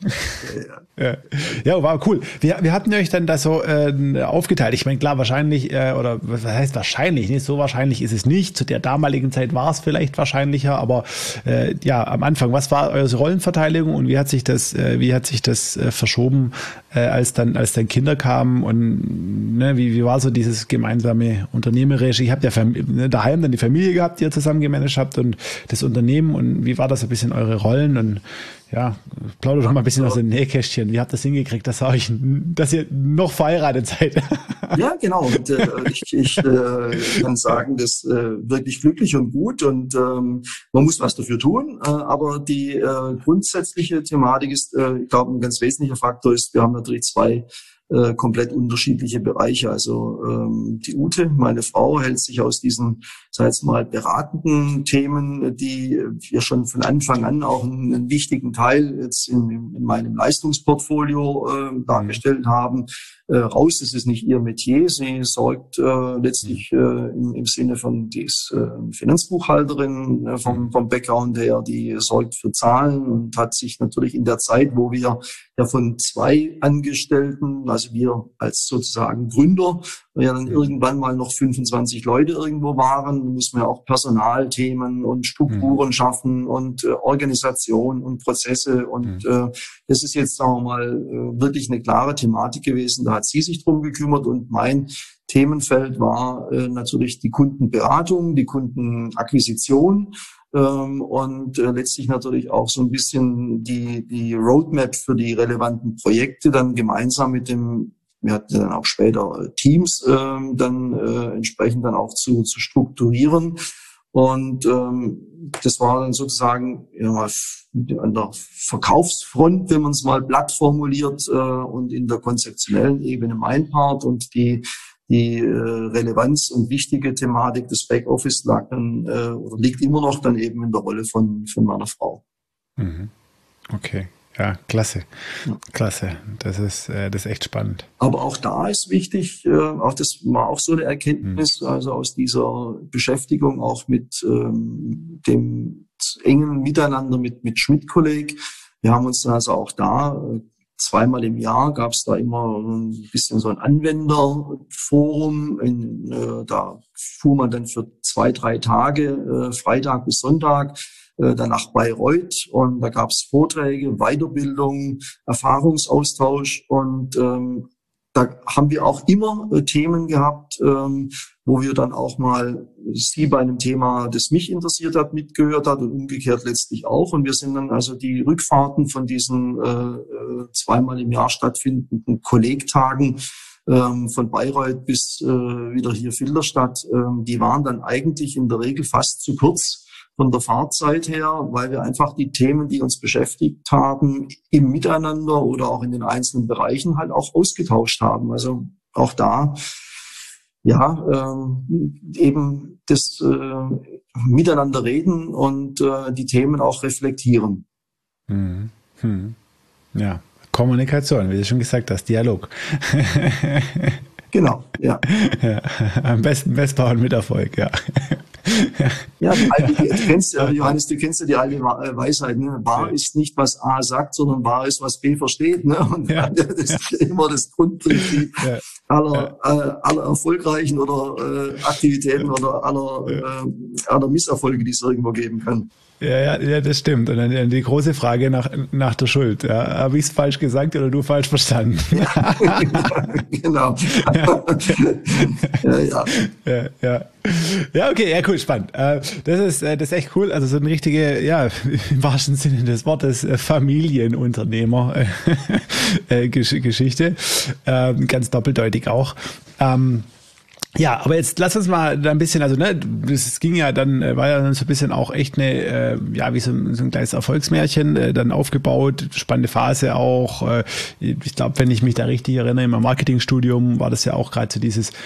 Ja, ja. Ja, war cool. Wir, wir hatten euch dann das so äh, aufgeteilt. Ich meine, klar, wahrscheinlich, äh, oder was heißt wahrscheinlich, nicht so wahrscheinlich ist es nicht. Zu der damaligen Zeit war es vielleicht wahrscheinlicher, aber äh, ja, am Anfang, was war eure Rollenverteilung und wie hat sich das, äh, wie hat sich das äh, verschoben, äh, als dann, als dann Kinder kamen und ne, wie, wie war so dieses gemeinsame Unternehmerische? Ich habt ja ne, daheim dann die Familie gehabt, die ihr zusammen gemanagt habt und das Unternehmen und wie war das ein bisschen eure Rollen und ja, plauder doch mal ein bisschen aus dem Nähkästchen. Wie habt ihr das hingekriegt, dass, euch, dass ihr noch verheiratet seid? Ja, genau. Und, äh, ich ich äh, kann sagen, das äh, wirklich glücklich und gut und ähm, man muss was dafür tun. Äh, aber die äh, grundsätzliche Thematik ist, äh, ich glaube, ein ganz wesentlicher Faktor ist, wir haben natürlich zwei äh, komplett unterschiedliche Bereiche. Also ähm, die Ute, meine Frau, hält sich aus diesen, sag ich jetzt mal, beratenden Themen, die wir schon von Anfang an auch einen, einen wichtigen Teil jetzt in, in meinem Leistungsportfolio äh, dargestellt haben, äh, raus. Es ist nicht ihr Metier. Sie sorgt äh, letztlich äh, im, im Sinne von, die ist äh, Finanzbuchhalterin äh, vom, vom Background her, die sorgt für Zahlen und hat sich natürlich in der Zeit, wo wir ja von zwei Angestellten, also wir als sozusagen Gründer, ja dann irgendwann mal noch fünfundzwanzig Leute irgendwo waren, müssen wir auch Personalthemen und Strukturen mhm. schaffen und äh, Organisation und Prozesse und mhm. äh, das ist jetzt, sagen wir mal, äh, wirklich eine klare Thematik gewesen. Da hat sie sich drum gekümmert und mein Themenfeld war äh, natürlich die Kundenberatung, die Kundenakquisition ähm, und äh, letztlich natürlich auch so ein bisschen die die Roadmap für die relevanten Projekte dann gemeinsam mit dem, wir hatten dann auch später Teams ähm, dann äh, entsprechend dann auch zu zu strukturieren. Und ähm, das war dann sozusagen ja, mal an der Verkaufsfront, wenn man es mal platt formuliert, äh, und in der konzeptionellen Ebene mein Part und die die äh, Relevanz und wichtige Thematik des Backoffice lag dann äh, oder liegt immer noch dann eben in der Rolle von von meiner Frau. Mhm. Okay. Ja, klasse, klasse. Das ist, äh, das ist echt spannend. Aber auch da ist wichtig, äh, auch das war auch so eine Erkenntnis, mhm. also aus dieser Beschäftigung auch mit ähm, dem engen Miteinander mit mit Schmidt-Kolleg. Wir haben uns dann also auch da äh, zweimal im Jahr gab es da immer ein bisschen so ein Anwenderforum. In, äh, da fuhr man dann für zwei, drei Tage, äh, Freitag bis Sonntag, dann nach Bayreuth und da gab es Vorträge, Weiterbildung, Erfahrungsaustausch und ähm, da haben wir auch immer äh, Themen gehabt, ähm, wo wir dann auch mal sie bei einem Thema, das mich interessiert hat, mitgehört hat und umgekehrt letztlich auch. Und wir sind dann also die Rückfahrten von diesen äh, zweimal im Jahr stattfindenden Kollegtagen ähm, von Bayreuth bis äh, wieder hier Filderstadt, ähm, die waren dann eigentlich in der Regel fast zu kurz von der Fahrzeit her, weil wir einfach die Themen, die uns beschäftigt haben, im Miteinander oder auch in den einzelnen Bereichen halt auch ausgetauscht haben. Also auch da, ja, ähm, eben das äh, Miteinander reden und äh, die Themen auch reflektieren. Hm. Hm. Ja, Kommunikation, wie du schon gesagt hast, Dialog. Genau, ja. Ja. Am besten messbar mit Erfolg, ja. Ja, die alte, du kennst ja, Johannes, du kennst ja die alte Weisheit, ne? Wahr ja. ist nicht, was A sagt, sondern wahr ist, was B versteht, ne? Und ja. das ist immer das Grundprinzip ja. aller, äh, aller erfolgreichen oder äh, Aktivitäten oder aller, ja. äh, aller Misserfolge, die es irgendwo geben kann. Ja, ja, ja, das stimmt. Und dann die große Frage nach, nach der Schuld. Ja, habe ich es falsch gesagt oder du falsch verstanden? Ja, genau. Ja. Ja, ja. Ja, ja. Ja, okay, ja, cool, spannend. Das ist, das ist echt cool. Also so eine richtige, ja, im wahrsten Sinne des Wortes, Familienunternehmer-Geschichte. Ganz doppeldeutig auch. Ja, aber jetzt lass uns mal da ein bisschen, also ne, das ging ja dann, war ja dann so ein bisschen auch echt eine, äh, ja, wie so ein, so ein kleines Erfolgsmärchen äh, dann aufgebaut, spannende Phase auch. Äh, ich glaube, wenn ich mich da richtig erinnere, im Marketingstudium war das ja auch gerade so dieses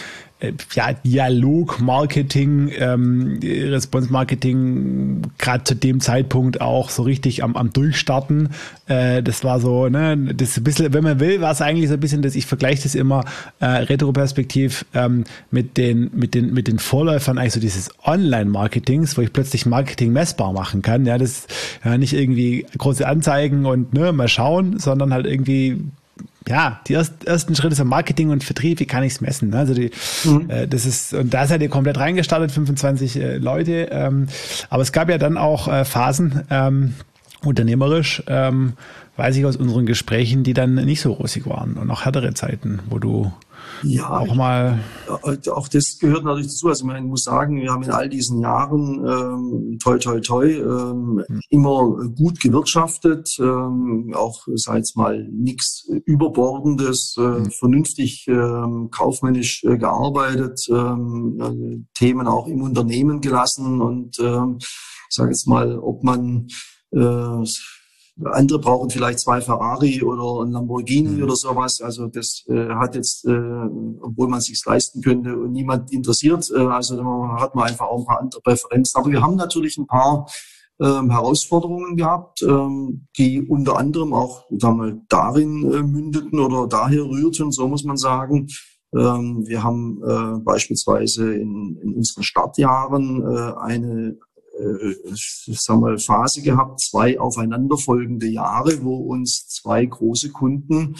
ja, Dialog-Marketing, ähm, Response-Marketing, gerade zu dem Zeitpunkt auch so richtig am, am Durchstarten. Äh, das war so, ne, das ist ein bisschen, wenn man will, war es eigentlich so ein bisschen, dass ich vergleiche das immer äh, retroperspektiv ähm, mit den, mit den, mit den Vorläufern eigentlich so dieses Online-Marketings, wo ich plötzlich Marketing messbar machen kann. Ja, das ja nicht irgendwie große Anzeigen und ne, mal schauen, sondern halt irgendwie ja, die erst, ersten Schritte sind Marketing und Vertrieb, wie kann ich es messen? Ne? Also die, mhm. äh, das ist, und da seid ihr komplett reingestartet, fünfundzwanzig äh, Leute. Ähm, aber es gab ja dann auch äh, Phasen, ähm, unternehmerisch, ähm, weiß ich aus unseren Gesprächen, die dann nicht so rosig waren und auch härtere Zeiten, wo du ja, auch mal... Auch das gehört natürlich dazu. Also man muss sagen, wir haben in all diesen Jahren ähm, toi toi toi ähm, hm. immer gut gewirtschaftet, ähm, auch sei es mal nichts Überbordendes, äh, hm. vernünftig ähm, kaufmännisch äh, gearbeitet, ähm, äh, Themen auch im Unternehmen gelassen und ähm, ich sage jetzt mal, ob man äh, andere brauchen vielleicht zwei Ferrari oder ein Lamborghini mhm. oder sowas. Also das äh, hat jetzt, äh, obwohl man sich's leisten könnte und niemand interessiert. Äh, also da hat man einfach auch ein paar andere Präferenzen. Aber wir haben natürlich ein paar ähm, Herausforderungen gehabt, ähm, die unter anderem auch sagen wir, darin äh, mündeten oder daher rührten, so muss man sagen. Ähm, wir haben äh, beispielsweise in, in unseren Startjahren äh, eine ich sag mal, Phase gehabt, zwei aufeinanderfolgende Jahre, wo uns zwei große Kunden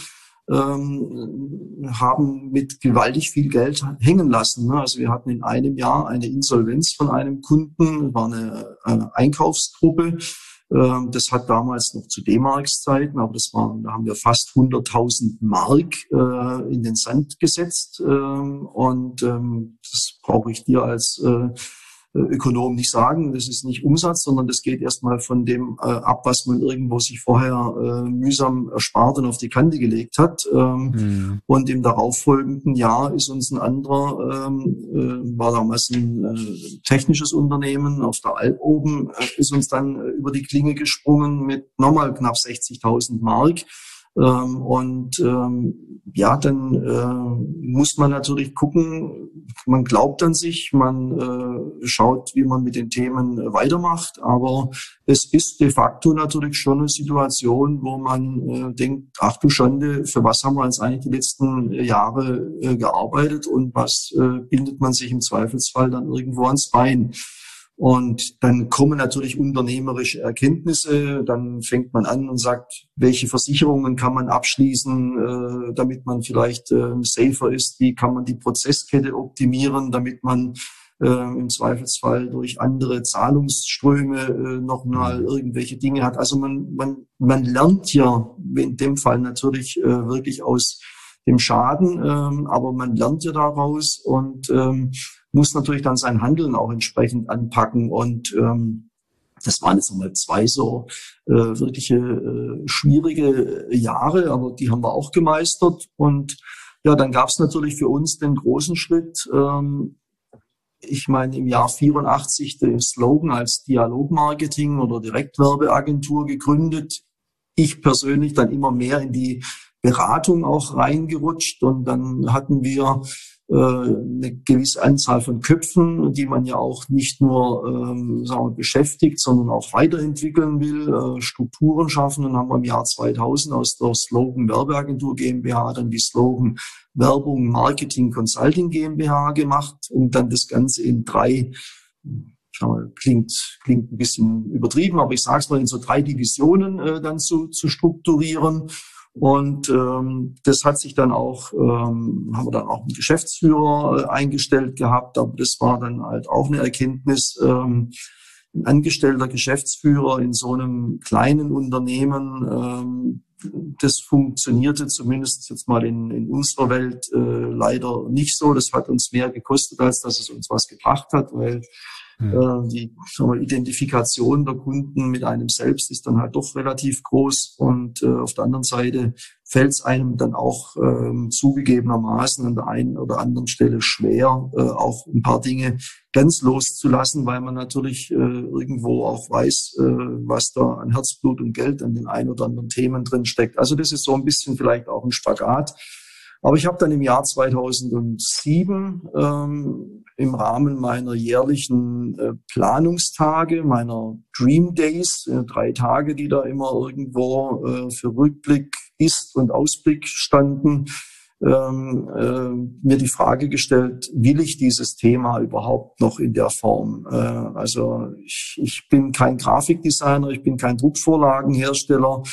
ähm, haben mit gewaltig viel Geld hängen lassen. Ne? Also wir hatten in einem Jahr eine Insolvenz von einem Kunden, war eine, eine Einkaufsgruppe. Ähm, das hat damals noch zu D-Marks-Zeiten, aber das waren, da haben wir fast hunderttausend Mark äh, in den Sand gesetzt. Ähm, und ähm, das brauche ich dir als äh, Ökonom nicht sagen, das ist nicht Umsatz, sondern das geht erstmal von dem äh, ab, was man irgendwo sich vorher äh, mühsam erspart und auf die Kante gelegt hat. Ähm, mhm. Und im darauffolgenden Jahr ist uns ein anderer, ähm, äh, war damals ein äh, technisches Unternehmen auf der Alp oben, äh, ist uns dann äh, über die Klinge gesprungen mit nochmal knapp sechzigtausend Mark. Ähm, und ähm, ja, dann äh, muss man natürlich gucken, man glaubt an sich, man äh, schaut, wie man mit den Themen äh, weitermacht, aber es ist de facto natürlich schon eine Situation, wo man äh, denkt, ach du Schande, für was haben wir jetzt eigentlich die letzten Jahre äh, gearbeitet und was äh, bindet man sich im Zweifelsfall dann irgendwo ans Bein? Und dann kommen natürlich unternehmerische Erkenntnisse. Dann fängt man an und sagt, welche Versicherungen kann man abschließen, äh, damit man vielleicht äh, safer ist? Wie kann man die Prozesskette optimieren, damit man äh, im Zweifelsfall durch andere Zahlungsströme äh, nochmal irgendwelche Dinge hat? Also man, man, man lernt ja in dem Fall natürlich äh, wirklich aus dem Schaden, ähm, aber man lernt ja daraus und ähm, muss natürlich dann sein Handeln auch entsprechend anpacken. Und ähm, das waren jetzt nochmal zwei so äh, wirkliche äh, schwierige Jahre, aber die haben wir auch gemeistert. Und ja, dann gab es natürlich für uns den großen Schritt. Ähm, ich meine, im Jahr vierundachtzig den Slogan als Dialogmarketing oder Direktwerbeagentur gegründet. Ich persönlich dann immer mehr in die Beratung auch reingerutscht und dann hatten wir äh, eine gewisse Anzahl von Köpfen, die man ja auch nicht nur ähm, sagen wir, beschäftigt, sondern auch weiterentwickeln will, äh, Strukturen schaffen. Und haben wir im Jahr zweitausend aus der Slogan Werbeagentur GmbH dann die Slogan Werbung Marketing Consulting GmbH gemacht und dann das Ganze in drei, schau mal, klingt klingt ein bisschen übertrieben, aber ich sage es mal, in so drei Divisionen äh, dann zu, zu strukturieren. Und ähm, das hat sich dann auch, ähm, haben wir dann auch einen Geschäftsführer äh, eingestellt gehabt, aber das war dann halt auch eine Erkenntnis, ähm, ein angestellter Geschäftsführer in so einem kleinen Unternehmen, ähm, das funktionierte zumindest jetzt mal in, in unserer Welt äh, leider nicht so. Das hat uns mehr gekostet, als dass es uns was gebracht hat, weil Mhm. Die sagen wir, Identifikation der Kunden mit einem selbst ist dann halt doch relativ groß und äh, auf der anderen Seite fällt es einem dann auch ähm, zugegebenermaßen an der einen oder anderen Stelle schwer, äh, auch ein paar Dinge ganz loszulassen, weil man natürlich äh, irgendwo auch weiß, äh, was da an Herzblut und Geld an den ein oder anderen Themen drin steckt. Also das ist so ein bisschen vielleicht auch ein Spagat. Aber ich habe dann im Jahr zweitausendsieben ähm, im Rahmen meiner jährlichen äh, Planungstage, meiner Dream Days, äh, drei Tage, die da immer irgendwo äh, für Rückblick, Ist- und Ausblick standen, ähm, äh, mir die Frage gestellt, will ich dieses Thema überhaupt noch in der Form? Äh, also ich, ich bin kein Grafikdesigner, ich bin kein Druckvorlagenhersteller.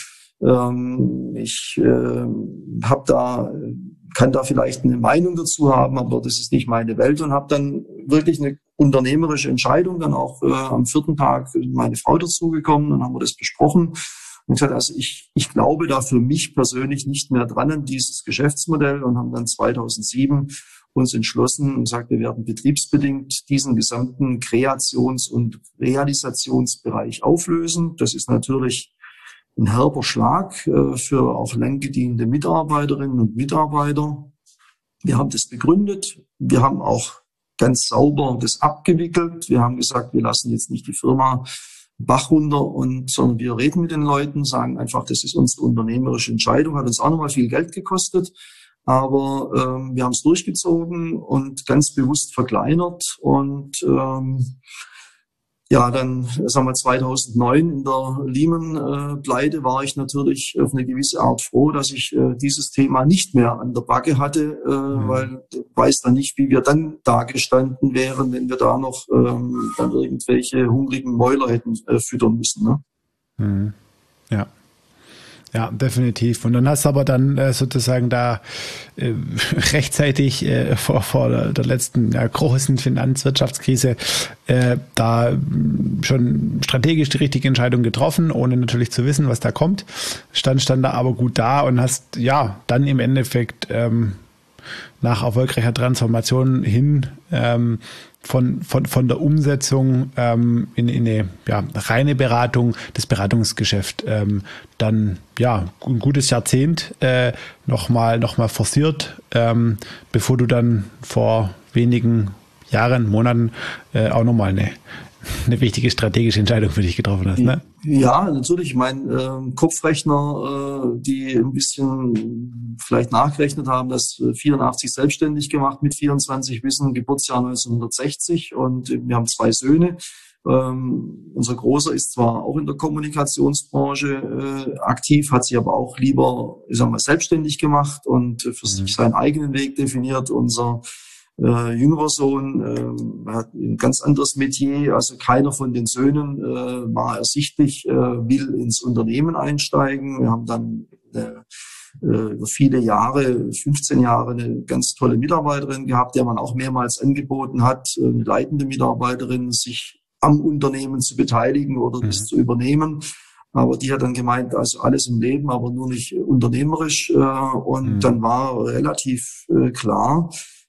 Ähm, ich äh, habe da, kann da vielleicht eine Meinung dazu haben, aber das ist nicht meine Welt, und habe dann wirklich eine unternehmerische Entscheidung, dann auch äh, am vierten Tag meine Frau dazugekommen, dann haben wir das besprochen und gesagt, also ich, ich glaube da für mich persönlich nicht mehr dran an dieses Geschäftsmodell, und haben dann zweitausendsieben uns entschlossen und gesagt, wir werden betriebsbedingt diesen gesamten Kreations- und Realisationsbereich auflösen. Das ist natürlich ein herber Schlag äh, für auch lang gediente Mitarbeiterinnen und Mitarbeiter. Wir haben das begründet. Wir haben auch ganz sauber das abgewickelt. Wir haben gesagt, wir lassen jetzt nicht die Firma Bach runter, und, sondern wir reden mit den Leuten, sagen einfach, das ist unsere unternehmerische Entscheidung, hat uns auch nochmal viel Geld gekostet. Aber ähm, wir haben es durchgezogen und ganz bewusst verkleinert. Und ähm, ja, dann, sagen wir, zweitausendneun in der Lehman-Pleite war ich natürlich auf eine gewisse Art froh, dass ich äh, dieses Thema nicht mehr an der Backe hatte, äh, mhm. weil ich weiß dann nicht, wie wir dann da gestanden wären, wenn wir da noch ähm, dann irgendwelche hungrigen Mäuler hätten äh, füttern müssen. Ne? Mhm. Ja. Ja, definitiv. Und dann hast du aber dann äh, sozusagen da äh, rechtzeitig äh, vor, vor der, der letzten ja, großen Finanzwirtschaftskrise äh, da schon strategisch die richtige Entscheidung getroffen, ohne natürlich zu wissen, was da kommt. Stand, stand da aber gut da und hast ja dann im Endeffekt ähm, nach erfolgreicher Transformation hin ähm, von, von, von der Umsetzung ähm, in, in eine ja, reine Beratung, das Beratungsgeschäft ähm, dann ja ein gutes Jahrzehnt äh, nochmal noch mal forciert, ähm, bevor du dann vor wenigen Jahren, Monaten äh, auch nochmal eine, eine wichtige strategische Entscheidung für dich getroffen hast, ne? Ja, natürlich. Ich meine, äh, Kopfrechner, äh, die ein bisschen vielleicht nachgerechnet haben, das vierundachtzig selbstständig gemacht, mit vierundzwanzig wissen, Geburtsjahr neunzehnhundertsechzig, und wir haben zwei Söhne. Ähm, unser Großer ist zwar auch in der Kommunikationsbranche äh, aktiv, hat sich aber auch lieber, ich sag mal, selbstständig gemacht und für mhm. sich seinen eigenen Weg definiert. Unser Äh, jüngerer Sohn äh, hat ein ganz anderes Metier, also keiner von den Söhnen äh, war ersichtlich, äh, will ins Unternehmen einsteigen. Wir haben dann äh, über viele Jahre, fünfzehn Jahre, eine ganz tolle Mitarbeiterin gehabt, der man auch mehrmals angeboten hat, eine leitende Mitarbeiterin, sich am Unternehmen zu beteiligen oder das mhm. zu übernehmen. Aber die hat dann gemeint, also alles im Leben, aber nur nicht unternehmerisch. Äh, und mhm. dann war relativ äh, klar,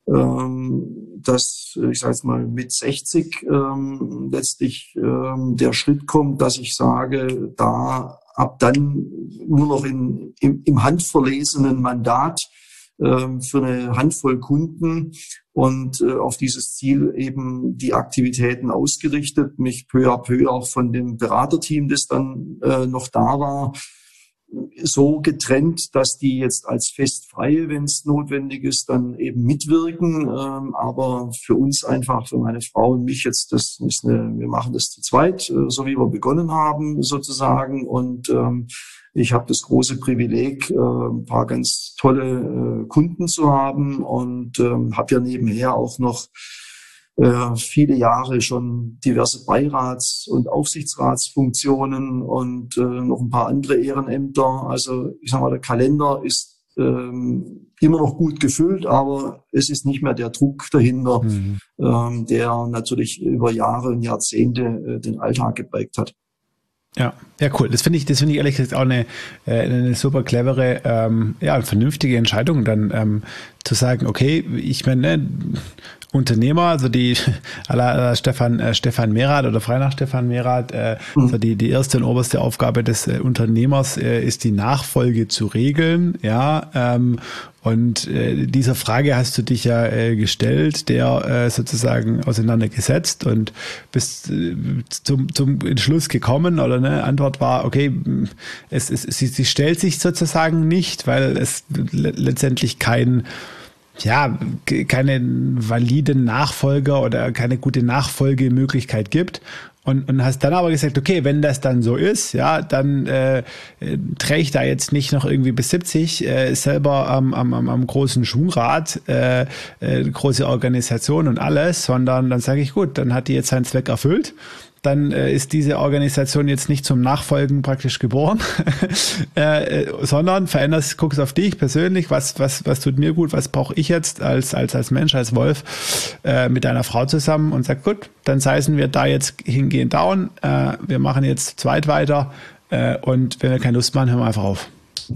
dass, ich sage jetzt mal, mit sechzig ähm, letztlich ähm, der Schritt kommt, dass ich sage, da ab dann nur noch in, im, im handverlesenen Mandat ähm, für eine Handvoll Kunden und äh, auf dieses Ziel eben die Aktivitäten ausgerichtet, mich peu à peu auch von dem Beraterteam, das dann äh, noch da war, so getrennt, dass die jetzt als Festfreie, wenn es notwendig ist, dann eben mitwirken. Ähm, aber für uns einfach, für meine Frau und mich jetzt, das ist eine, wir machen das zu zweit, äh, so wie wir begonnen haben sozusagen. Und ähm, ich habe das große Privileg, äh, ein paar ganz tolle äh, Kunden zu haben und ähm, habe ja nebenher auch noch Äh, viele Jahre schon diverse Beirats- und Aufsichtsratsfunktionen und äh, noch ein paar andere Ehrenämter. Also ich sag mal, der Kalender ist ähm, immer noch gut gefüllt, aber es ist nicht mehr der Druck dahinter, mhm. ähm, der natürlich über Jahre und Jahrzehnte äh, den Alltag geprägt hat. Ja, ja, cool. Das finde ich, das finde ich ehrlich gesagt auch eine, eine super clevere, ähm, ja, vernünftige Entscheidung, dann ähm, zu sagen, okay, ich meine, ne, Unternehmer, also die à la Stefan, äh, Stefan Merath oder frei nach Stefan Merath, äh, mhm. also die, die erste und oberste Aufgabe des äh, Unternehmers äh, ist die Nachfolge zu regeln, ja, ähm, und äh, dieser Frage hast du dich ja äh, gestellt, der äh, sozusagen auseinandergesetzt und bist äh, zum, zum Entschluss gekommen oder eine Antwort war, okay, es, es, sie, sie stellt sich sozusagen nicht, weil es le- letztendlich kein ja, keine validen Nachfolger oder keine gute Nachfolgemöglichkeit gibt. Und, und hast dann aber gesagt, okay, wenn das dann so ist, ja, dann äh, drehe ich da jetzt nicht noch irgendwie bis siebzig äh, selber am, am, am großen Schwungrad, äh, äh, große Organisation und alles, sondern dann sage ich, gut, dann hat die jetzt seinen Zweck erfüllt. Dann äh, ist diese Organisation jetzt nicht zum Nachfolgen praktisch geboren, äh, sondern veränderst, guckst auf dich persönlich, was was was tut mir gut, was brauche ich jetzt als als als Mensch, als Wolf äh, mit deiner Frau zusammen und sag, gut, dann seisen wir da jetzt hingehend down, äh, wir machen jetzt zweit weiter äh, und wenn wir keine Lust machen, hören wir einfach auf.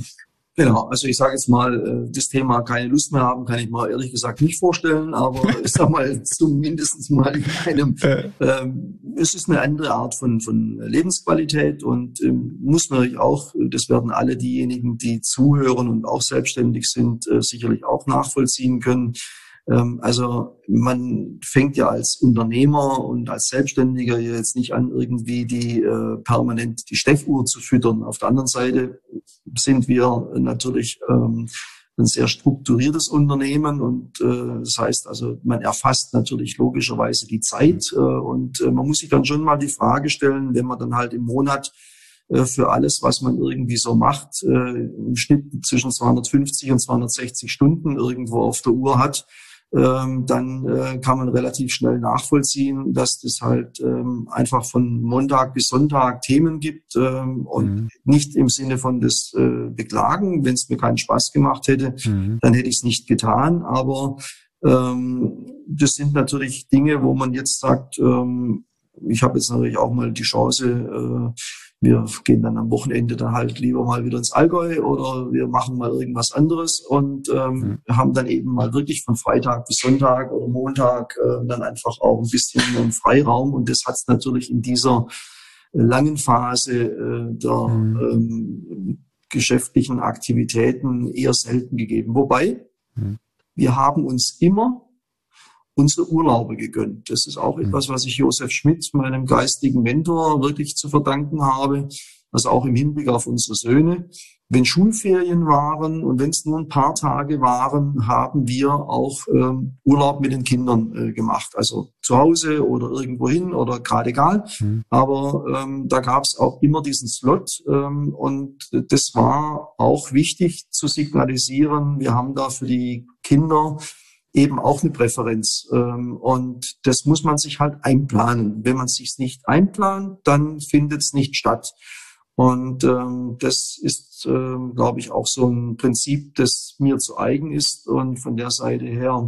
Genau, also ich sage jetzt mal, das Thema keine Lust mehr haben, kann ich mir ehrlich gesagt nicht vorstellen, aber ich sag mal, zumindest mal in einem, äh. ähm, es ist eine andere Art von, von Lebensqualität und ähm, muss natürlich auch, das werden alle diejenigen, die zuhören und auch selbstständig sind, äh, sicherlich auch nachvollziehen können. Ähm, also man fängt ja als Unternehmer und als Selbstständiger jetzt nicht an, irgendwie die äh, permanent die Stechuhr zu füttern. Auf der anderen Seite sind wir natürlich ähm, ein sehr strukturiertes Unternehmen und äh, das heißt also, man erfasst natürlich logischerweise die Zeit äh, und äh, man muss sich dann schon mal die Frage stellen, wenn man dann halt im Monat äh, für alles, was man irgendwie so macht, äh, im Schnitt zwischen zweihundertfünfzig und zweihundertsechzig Stunden irgendwo auf der Uhr hat, ähm, dann äh, kann man relativ schnell nachvollziehen, dass das halt ähm, einfach von Montag bis Sonntag Themen gibt ähm, und mhm. nicht im Sinne von das äh, Beklagen. Wenn es mir keinen Spaß gemacht hätte, mhm. dann hätte ich es nicht getan. Aber ähm, das sind natürlich Dinge, wo man jetzt sagt, ähm, ich habe jetzt natürlich auch mal die Chance, äh, wir gehen dann am Wochenende dann halt lieber mal wieder ins Allgäu oder wir machen mal irgendwas anderes und ähm, mhm. haben dann eben mal wirklich von Freitag bis Sonntag oder Montag äh, dann einfach auch ein bisschen einen Freiraum und das hat es natürlich in dieser langen Phase äh, der mhm. ähm, geschäftlichen Aktivitäten eher selten gegeben. Wobei, mhm. wir haben uns immer unsere Urlaube gegönnt. Das ist auch etwas, was ich Josef Schmidt, meinem geistigen Mentor, wirklich zu verdanken habe. Also auch im Hinblick auf unsere Söhne. Wenn Schulferien waren und wenn es nur ein paar Tage waren, haben wir auch ähm, Urlaub mit den Kindern äh, gemacht. Also zu Hause oder irgendwo hin oder gerade egal. Mhm. Aber ähm, da gab es auch immer diesen Slot. Ähm, und das war auch wichtig zu signalisieren. Wir haben da für die Kinder eben auch eine Präferenz. Und das muss man sich halt einplanen. Wenn man es sich nicht einplant, dann findet es nicht statt. Und ähm, das ist, ähm, glaube ich, auch so ein Prinzip, das mir zu eigen ist. Und von der Seite her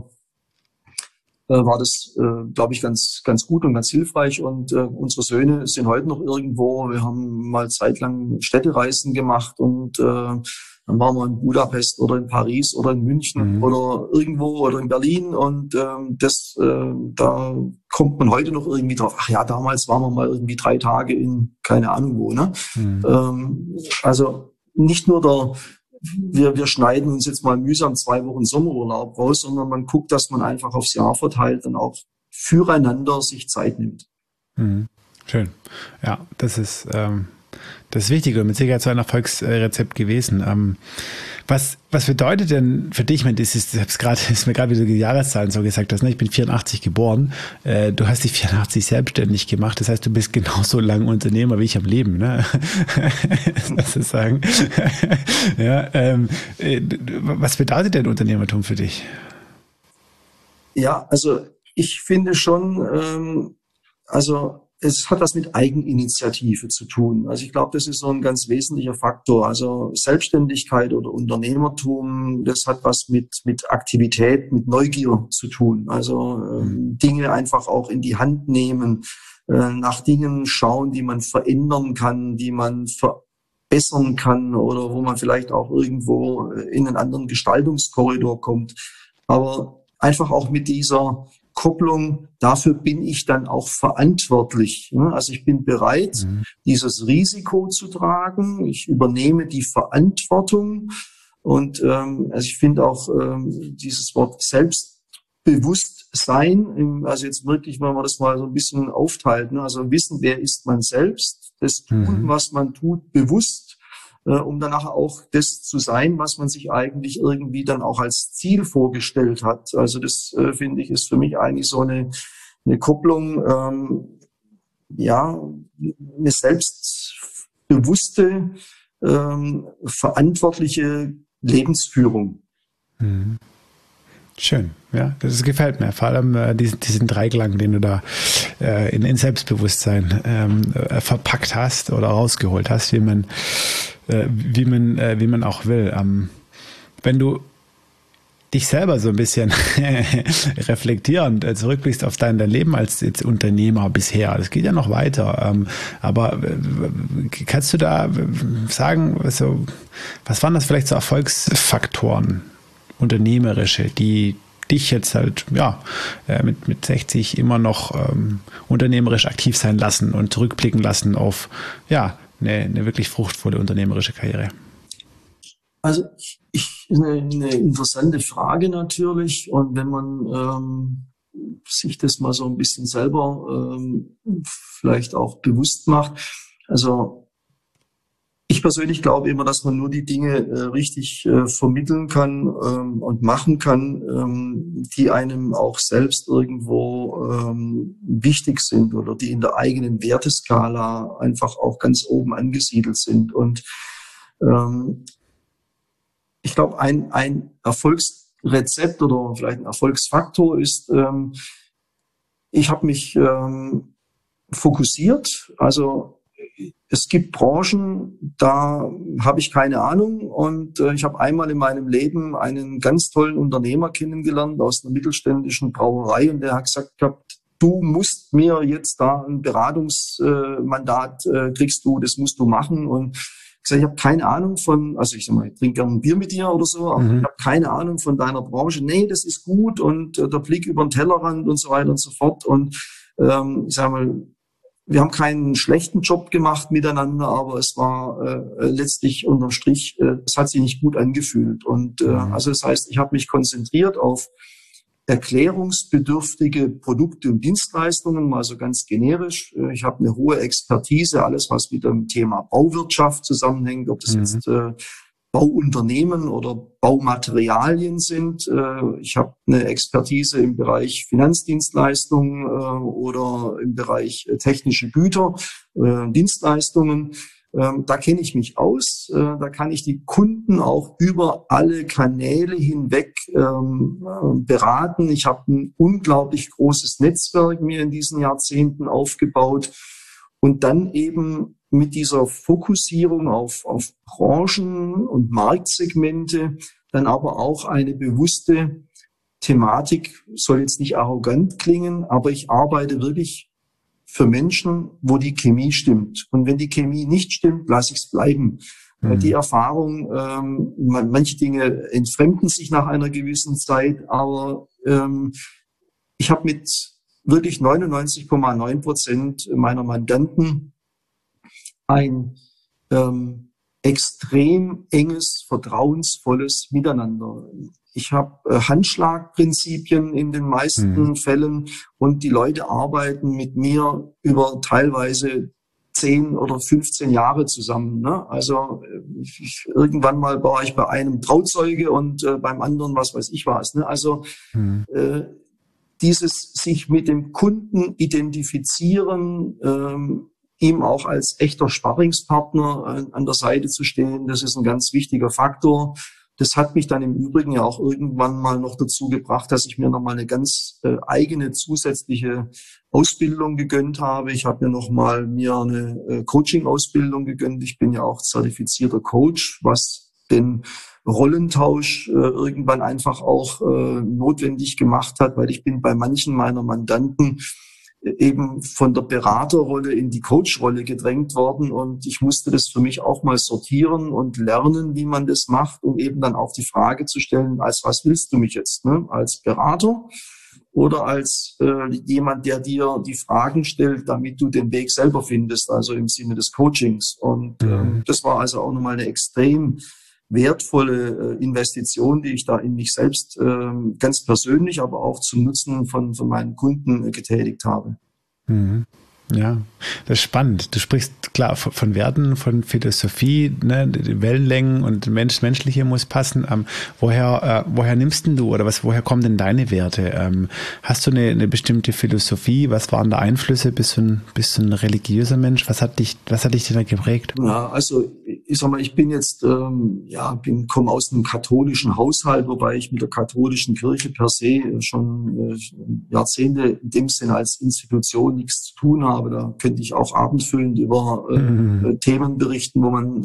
äh, war das, äh, glaube ich, ganz ganz gut und ganz hilfreich. Und äh, unsere Söhne sind heute noch irgendwo. Wir haben mal zeitlang Städtereisen gemacht und äh, dann waren wir in Budapest oder in Paris oder in München mhm. oder irgendwo oder in Berlin und ähm, das, äh, da kommt man heute noch irgendwie drauf. Ach ja, damals waren wir mal irgendwie drei Tage in keine Ahnung wo. Ne? Mhm. Ähm, also nicht nur der, wir, wir schneiden uns jetzt mal mühsam zwei Wochen Sommerurlaub raus, sondern man guckt, dass man einfach aufs Jahr verteilt und auch füreinander sich Zeit nimmt. Mhm. Schön. Ja, das ist ähm Das ist wichtig und mit Sicherheit so ein Erfolgsrezept gewesen. Ähm, was, was bedeutet denn für dich, ich meine, das ist, ich hab's grad, ist mir gerade wieder die Jahreszahlen so gesagt hast, ne? Ich bin vierundachtzig geboren, äh, du hast dich vierundachtzig selbstständig gemacht, das heißt, du bist genauso lang Unternehmer wie ich am Leben, ne? Das ist sagen. Ja, ähm, äh, was bedeutet denn Unternehmertum für dich? Ja, also ich finde schon, ähm, also es hat was mit Eigeninitiative zu tun. Also ich glaube, das ist so ein ganz wesentlicher Faktor. Also Selbstständigkeit oder Unternehmertum, das hat was mit mit Aktivität, mit Neugier zu tun. Also ähm, Dinge einfach auch in die Hand nehmen, äh, nach Dingen schauen, die man verändern kann, die man verbessern kann oder wo man vielleicht auch irgendwo in einen anderen Gestaltungskorridor kommt. aber einfach auch mit dieser Kopplung, dafür bin ich dann auch verantwortlich. Also ich bin bereit, mhm. dieses Risiko zu tragen. Ich übernehme die Verantwortung. Und ähm, also ich finde auch ähm, dieses Wort Selbstbewusstsein, also jetzt wirklich, wenn man das mal so ein bisschen aufteilt, ne? Also wissen, wer ist man selbst, das tun, mhm. was man tut, bewusst, äh, um danach auch das zu sein, was man sich eigentlich irgendwie dann auch als Ziel vorgestellt hat. Also das, äh, finde ich, ist für mich eigentlich so eine, eine Kupplung, ähm, ja, eine selbstbewusste, ähm, verantwortliche Lebensführung. Mhm. Schön, ja, das gefällt mir. Vor allem äh, diesen, diesen Dreiklang, den du da äh, in, in Selbstbewusstsein ähm, äh, verpackt hast oder rausgeholt hast, wie man, äh, wie man, äh, wie man auch will. Ähm, wenn du dich selber so ein bisschen reflektierend äh, zurückblickst auf dein, dein Leben als jetzt Unternehmer bisher, das geht ja noch weiter, ähm, aber äh, kannst du da sagen, also, was waren das vielleicht so Erfolgsfaktoren, unternehmerische, die dich jetzt halt ja mit, mit sechzig immer noch ähm, unternehmerisch aktiv sein lassen und zurückblicken lassen auf ja eine, eine wirklich fruchtvolle unternehmerische Karriere? Also ich, ich eine, eine interessante Frage natürlich, und wenn man ähm, sich das mal so ein bisschen selber ähm, vielleicht auch bewusst macht, also ich persönlich glaube immer, dass man nur die Dinge äh, richtig äh, vermitteln kann ähm, und machen kann, ähm, die einem auch selbst irgendwo ähm, wichtig sind oder die in der eigenen Werteskala einfach auch ganz oben angesiedelt sind. Und ähm, ich glaube, ein, ein Erfolgsrezept oder vielleicht ein Erfolgsfaktor ist, ähm, ich habe mich ähm, fokussiert, also es gibt Branchen, da habe ich keine Ahnung, und äh, ich habe einmal in meinem Leben einen ganz tollen Unternehmer kennengelernt aus einer mittelständischen Brauerei, und der hat gesagt gehabt, du musst mir jetzt da ein Beratungsmandat äh, kriegst du, das musst du machen. Und ich gesagt, ich habe keine Ahnung von, also ich sag mal, ich trinke gerne ein Bier mit dir oder so, aber mhm. ich habe keine Ahnung von deiner Branche. Nee, das ist gut, und äh, der Blick über den Tellerrand und so weiter und so fort. Und ähm, ich sag mal, wir haben keinen schlechten Job gemacht miteinander, aber es war äh, letztlich unterm Strich, äh, es hat sich nicht gut angefühlt. Und äh, mhm. also das heißt, ich habe mich konzentriert auf erklärungsbedürftige Produkte und Dienstleistungen, mal so ganz generisch. Ich habe eine hohe Expertise, alles was mit dem Thema Bauwirtschaft zusammenhängt, ob das mhm. jetzt äh, Bauunternehmen oder Baumaterialien sind. Ich habe eine Expertise im Bereich Finanzdienstleistungen oder im Bereich technische Güter, Dienstleistungen. Da kenne ich mich aus. Da kann ich die Kunden auch über alle Kanäle hinweg beraten. Ich habe ein unglaublich großes Netzwerk mir in diesen Jahrzehnten aufgebaut. Und dann eben mit dieser Fokussierung auf, auf Branchen und Marktsegmente dann aber auch eine bewusste Thematik, soll jetzt nicht arrogant klingen, aber ich arbeite wirklich für Menschen, wo die Chemie stimmt. Und wenn die Chemie nicht stimmt, lasse ich es bleiben. Mhm. Die Erfahrung, ähm, manche Dinge entfremden sich nach einer gewissen Zeit, aber ähm, ich habe mit wirklich neunundneunzig Komma neun Prozent meiner Mandanten ein ähm, extrem enges, vertrauensvolles Miteinander. Ich habe äh, Handschlagprinzipien in den meisten mhm. Fällen, und die Leute arbeiten mit mir über teilweise zehn oder fünfzehn Jahre zusammen. Ne? Also ich, irgendwann mal war ich bei einem Trauzeuge und äh, beim anderen was weiß ich was. Ne? Also mhm. äh, dieses sich mit dem Kunden identifizieren, ähm, ihm auch als echter Sparringspartner äh, an der Seite zu stehen, das ist ein ganz wichtiger Faktor. Das hat mich dann im Übrigen ja auch irgendwann mal noch dazu gebracht, dass ich mir nochmal eine ganz äh, eigene zusätzliche Ausbildung gegönnt habe. Ich habe mir nochmal mir eine äh, Coaching-Ausbildung gegönnt. Ich bin ja auch zertifizierter Coach, was den Rollentausch äh, irgendwann einfach auch äh, notwendig gemacht hat, weil ich bin bei manchen meiner Mandanten eben von der Beraterrolle in die Coachrolle gedrängt worden und ich musste das für mich auch mal sortieren und lernen, wie man das macht, um eben dann auch die Frage zu stellen, als was willst du mich jetzt, ne? Als Berater oder als äh, jemand, der dir die Fragen stellt, damit du den Weg selber findest, also im Sinne des Coachings. Und äh, mhm. das war also auch nochmal eine extrem wertvolle äh, Investition, die ich da in mich selbst äh, ganz persönlich, aber auch zum Nutzen von, von meinen Kunden äh, getätigt habe. Mhm. Ja, das ist spannend. Du sprichst klar von Werten, von Philosophie, ne, die Wellenlängen und Mensch, Menschliche muss passen. Ähm, woher, äh, woher nimmst denn du oder was, woher kommen denn deine Werte? Ähm, hast du eine, eine bestimmte Philosophie? Was waren da Einflüsse? Bist du ein, bist du ein religiöser Mensch? Was hat dich, was hat dich denn da geprägt? Ja, also ich sag mal, ich bin jetzt, ähm, ja, bin, komme aus einem katholischen Haushalt, wobei ich mit der katholischen Kirche per se schon äh, Jahrzehnte in dem Sinne als Institution nichts zu tun habe. Aber da könnte ich auch abendfüllend über äh, mhm. Themen berichten, wo man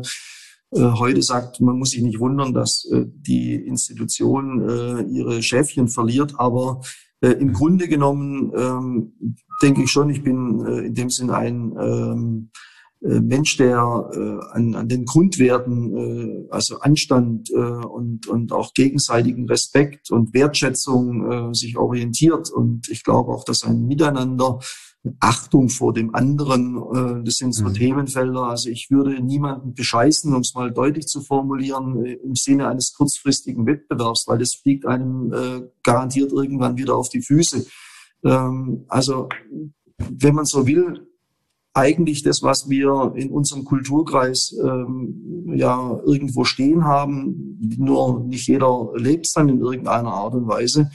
äh, äh, heute sagt, man muss sich nicht wundern, dass äh, die Institution äh, ihre Schäfchen verliert. Aber äh, im mhm. Grunde genommen ähm, denke ich schon, ich bin äh, in dem Sinne ein ähm, äh, Mensch, der äh, an, an den Grundwerten, äh, also Anstand äh, und, und auch gegenseitigen Respekt und Wertschätzung äh, sich orientiert. Und ich glaube auch, dass ein Miteinander, Achtung vor dem anderen, äh, das sind so mhm. Themenfelder. Also ich würde niemanden bescheißen, um es mal deutlich zu formulieren, äh, im Sinne eines kurzfristigen Wettbewerbs, weil das fliegt einem äh, garantiert irgendwann wieder auf die Füße. Ähm, also wenn man so will, eigentlich das, was wir in unserem Kulturkreis ähm, ja irgendwo stehen haben, nur nicht jeder lebt es dann in irgendeiner Art und Weise.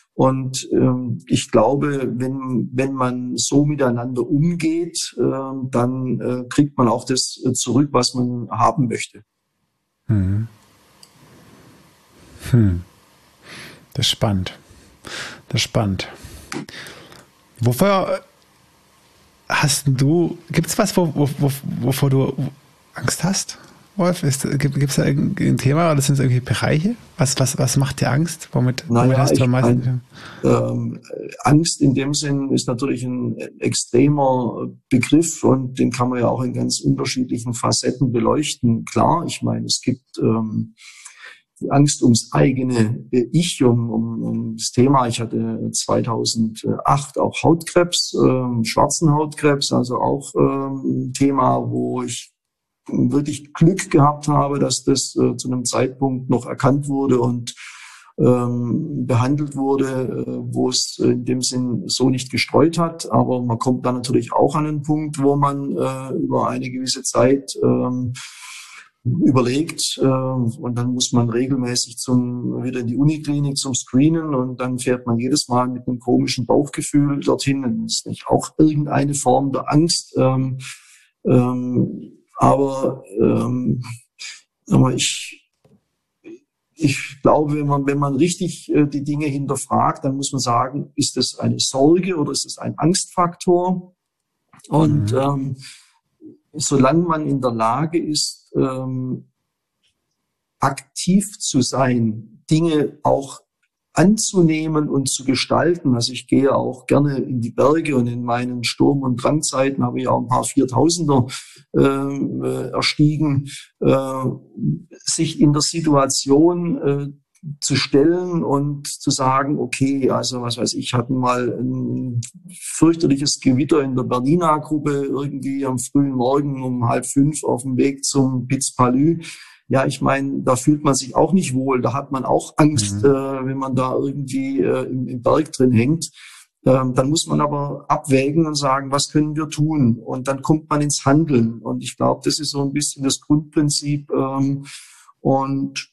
Und ähm, ich glaube, wenn wenn man so miteinander umgeht, äh, dann äh, kriegt man auch das zurück, was man haben möchte. Hm. Hm. Das ist spannend. Das ist spannend. Wofür hast du, gibt es was, wo, wo, wo, wovor du Angst hast, Wolf? Gibt es da irgendein Thema oder sind es irgendwelche Bereiche? Was, was, was macht dir Angst? Womit, naja, womit hast du am meisten? Ähm, Angst in dem Sinn ist natürlich ein extremer Begriff und den kann man ja auch in ganz unterschiedlichen Facetten beleuchten. Klar, ich meine, es gibt ähm, die Angst ums eigene Ich, um, um, um das Thema. Ich hatte zweitausendacht auch Hautkrebs, ähm, schwarzen Hautkrebs, also auch ähm, ein Thema, wo ich wirklich Glück gehabt habe, dass das äh, zu einem Zeitpunkt noch erkannt wurde und ähm, behandelt wurde, äh, wo es in dem Sinn so nicht gestreut hat. Aber man kommt dann natürlich auch an einen Punkt, wo man äh, über eine gewisse Zeit ähm, überlegt äh, und dann muss man regelmäßig zum wieder in die Uniklinik zum Screenen und dann fährt man jedes Mal mit einem komischen Bauchgefühl dorthin. Und das ist nicht auch irgendeine Form der Angst. Ähm, ähm, aber ähm, aber ich ich glaube, wenn man wenn man richtig äh, die Dinge hinterfragt, dann muss man sagen, ist das eine Sorge oder ist es ein Angstfaktor? Und mhm. ähm, solange man in der Lage ist, ähm, aktiv zu sein, Dinge auch anzunehmen und zu gestalten. Also ich gehe auch gerne in die Berge und in meinen Sturm- und Drangzeiten habe ich auch ein paar Viertausender äh, erstiegen, äh, sich in der Situation äh, zu stellen und zu sagen, okay, also was weiß ich, hatten mal ein fürchterliches Gewitter in der Bernina-Gruppe irgendwie am frühen Morgen um halb fünf auf dem Weg zum Piz Palu. Ja, ich meine, da fühlt man sich auch nicht wohl, da hat man auch Angst, mhm. äh, wenn man da irgendwie äh, im, im Berg drin hängt. Ähm, dann muss man aber abwägen und sagen, was können wir tun? Und dann kommt man ins Handeln. Und ich glaube, das ist so ein bisschen das Grundprinzip. Ähm, und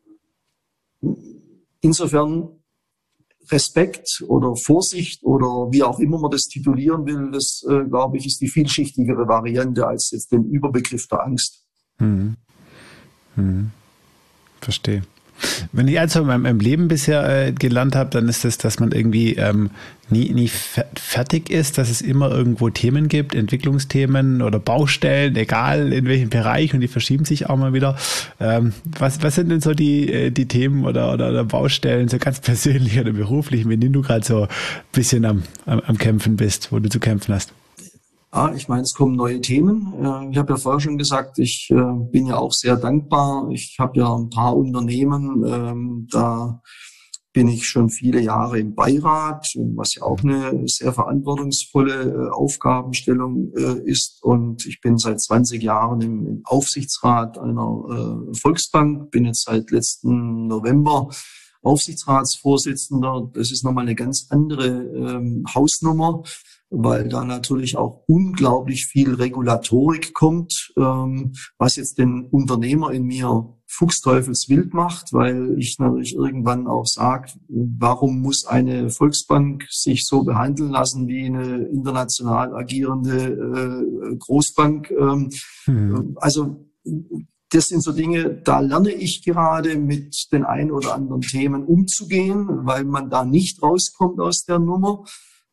insofern Respekt oder Vorsicht oder wie auch immer man das titulieren will, das, äh, glaube ich, ist die vielschichtigere Variante als jetzt den Überbegriff der Angst. Mhm. Hm. Verstehe. Wenn ich eins in meinem Leben bisher äh, gelernt habe, dann ist es, dass man irgendwie ähm, nie, nie fer- fertig ist, dass es immer irgendwo Themen gibt, Entwicklungsthemen oder Baustellen, egal in welchem Bereich, und die verschieben sich auch mal wieder. Ähm, was, was sind denn so die, die Themen oder, oder, oder Baustellen, so ganz persönlich oder beruflich, mit denen du gerade so ein bisschen am, am, am Kämpfen bist, wo du zu kämpfen hast? Ja, ich meine, es kommen neue Themen. Ich habe ja vorher schon gesagt, ich bin ja auch sehr dankbar. Ich habe ja ein paar Unternehmen, da bin ich schon viele Jahre im Beirat, was ja auch eine sehr verantwortungsvolle Aufgabenstellung ist. Und ich bin seit zwanzig Jahren im Aufsichtsrat einer Volksbank, bin jetzt seit letzten November Aufsichtsratsvorsitzender. Das ist nochmal eine ganz andere Hausnummer, weil da natürlich auch unglaublich viel Regulatorik kommt, ähm, was jetzt den Unternehmer in mir fuchsteufelswild macht, weil ich natürlich irgendwann auch sage, warum muss eine Volksbank sich so behandeln lassen wie eine international agierende äh, Großbank? Ähm, hm. Also das sind so Dinge, da lerne ich gerade mit den ein oder anderen Themen umzugehen, weil man da nicht rauskommt aus der Nummer.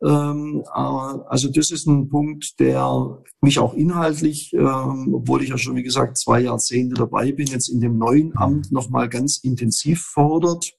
Also das ist ein Punkt, der mich auch inhaltlich, obwohl ich ja schon, wie gesagt, zwei Jahrzehnte dabei bin, jetzt in dem neuen Amt nochmal ganz intensiv fordert.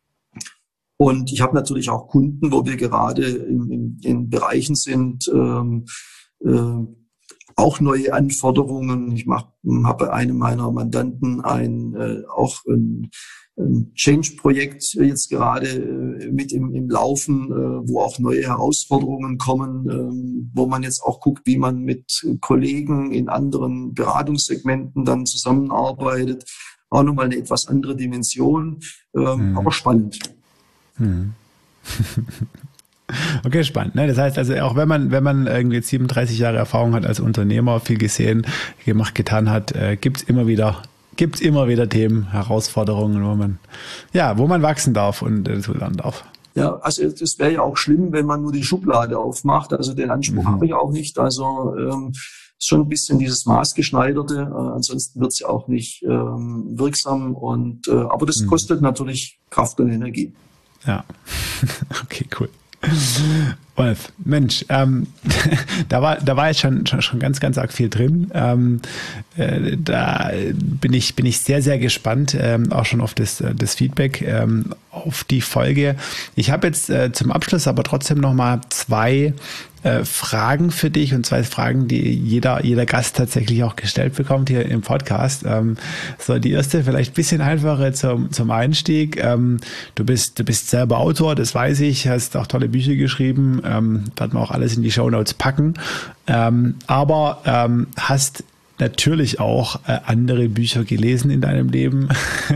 Und ich habe natürlich auch Kunden, wo wir gerade in, in, in Bereichen sind, ähm, äh, auch neue Anforderungen. Ich mache habe bei einem meiner Mandanten ein äh, auch ein, ein Change-Projekt jetzt gerade äh, mit im, im Laufen, äh, wo auch neue Herausforderungen kommen, äh, wo man jetzt auch guckt, wie man mit Kollegen in anderen Beratungssegmenten dann zusammenarbeitet. Auch nochmal eine etwas andere Dimension, äh, mhm. aber spannend. Mhm. Okay, spannend. Ne? Das heißt also, auch wenn man, wenn man irgendwie siebenunddreißig Jahre Erfahrung hat als Unternehmer, viel gesehen, gemacht, getan hat, äh, gibt's immer wieder, gibt's immer wieder Themen, Herausforderungen, wo man, ja, wo man wachsen darf und äh, so lernen darf. Ja, also das wäre ja auch schlimm, wenn man nur die Schublade aufmacht. Also den Anspruch mhm. habe ich auch nicht. Also ähm, ist schon ein bisschen dieses Maßgeschneiderte. Äh, ansonsten wird's ja auch nicht ähm, wirksam. Und äh, aber das mhm. kostet natürlich Kraft und Energie. Ja, okay, cool. Wolf, Mensch, ähm, da war da war jetzt schon, schon schon ganz ganz arg viel drin. Ähm, äh, da bin ich bin ich sehr sehr gespannt, ähm, auch schon auf das das Feedback ähm, auf die Folge. Ich habe jetzt äh, zum Abschluss aber trotzdem noch mal zwei äh, Fragen für dich, und zwei Fragen, die jeder jeder Gast tatsächlich auch gestellt bekommt hier im Podcast. Ähm, so, die erste vielleicht ein bisschen einfacher zum zum Einstieg. Ähm, du bist du bist selber Autor, das weiß ich, hast auch tolle Bücher geschrieben. Ähm, werden wir auch alles in die Shownotes packen. Ähm, aber ähm, hast natürlich auch äh, andere Bücher gelesen in deinem Leben.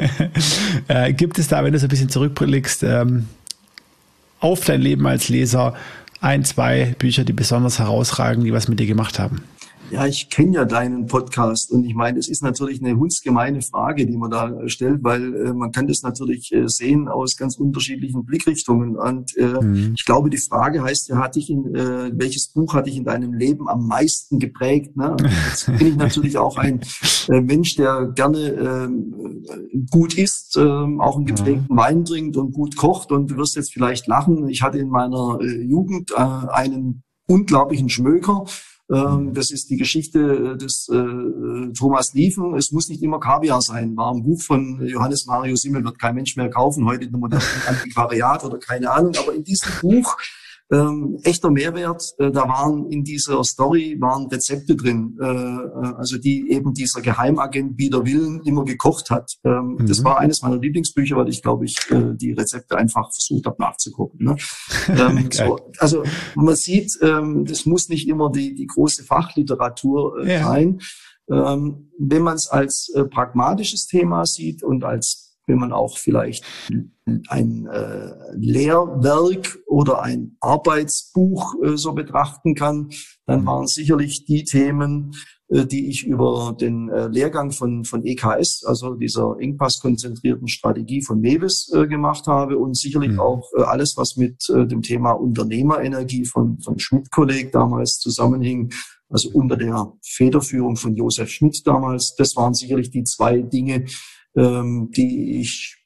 äh, gibt es da, wenn du so ein bisschen zurückblickst, ähm, auf dein Leben als Leser, ein, zwei Bücher, die besonders herausragen, die was mit dir gemacht haben? Ja, ich kenne ja deinen Podcast, und ich meine, es ist natürlich eine hundsgemeine Frage, die man da stellt, weil äh, man kann das natürlich äh, sehen aus ganz unterschiedlichen Blickrichtungen. Und äh, mhm. ich glaube, die Frage heißt ja, hat dich in, äh, welches Buch hat dich in deinem Leben am meisten geprägt? Ne? Jetzt bin ich natürlich auch ein äh, Mensch, der gerne äh, gut isst, äh, auch einen geprägten mhm. Wein trinkt und gut kocht. Und du wirst jetzt vielleicht lachen, ich hatte in meiner äh, Jugend äh, einen unglaublichen Schmöker. Das ist die Geschichte des äh, Thomas Lieven. Es muss nicht immer Kaviar sein. War ein Buch von Johannes Mario Simmel, wird kein Mensch mehr kaufen, heute in einem modernen Antiquariat oder keine Ahnung. Aber in diesem Buch, ähm, echter Mehrwert, äh, da waren in dieser Story waren Rezepte drin, äh, also die eben dieser Geheimagent wider Willen immer gekocht hat. Ähm, mhm. Das war eines meiner Lieblingsbücher, weil ich, glaube ich, äh, die Rezepte einfach versucht habe nachzugucken. Ne? ähm, so, also man sieht, ähm, das muss nicht immer die, die große Fachliteratur äh, ja. sein. Ähm, wenn man es als äh, pragmatisches Thema sieht und als wenn man auch vielleicht ein äh, Lehrwerk oder ein Arbeitsbuch äh, so betrachten kann, dann waren sicherlich die Themen, äh, die ich über den äh, Lehrgang von von E K S, also dieser engpasskonzentrierten Strategie von Mewes, äh, gemacht habe, und sicherlich mhm. auch äh, alles, was mit äh, dem Thema Unternehmerenergie von von Schmidt-Kolleg damals zusammenhing, also unter der Federführung von Josef Schmidt damals. Das waren sicherlich die zwei Dinge, ähm, die ich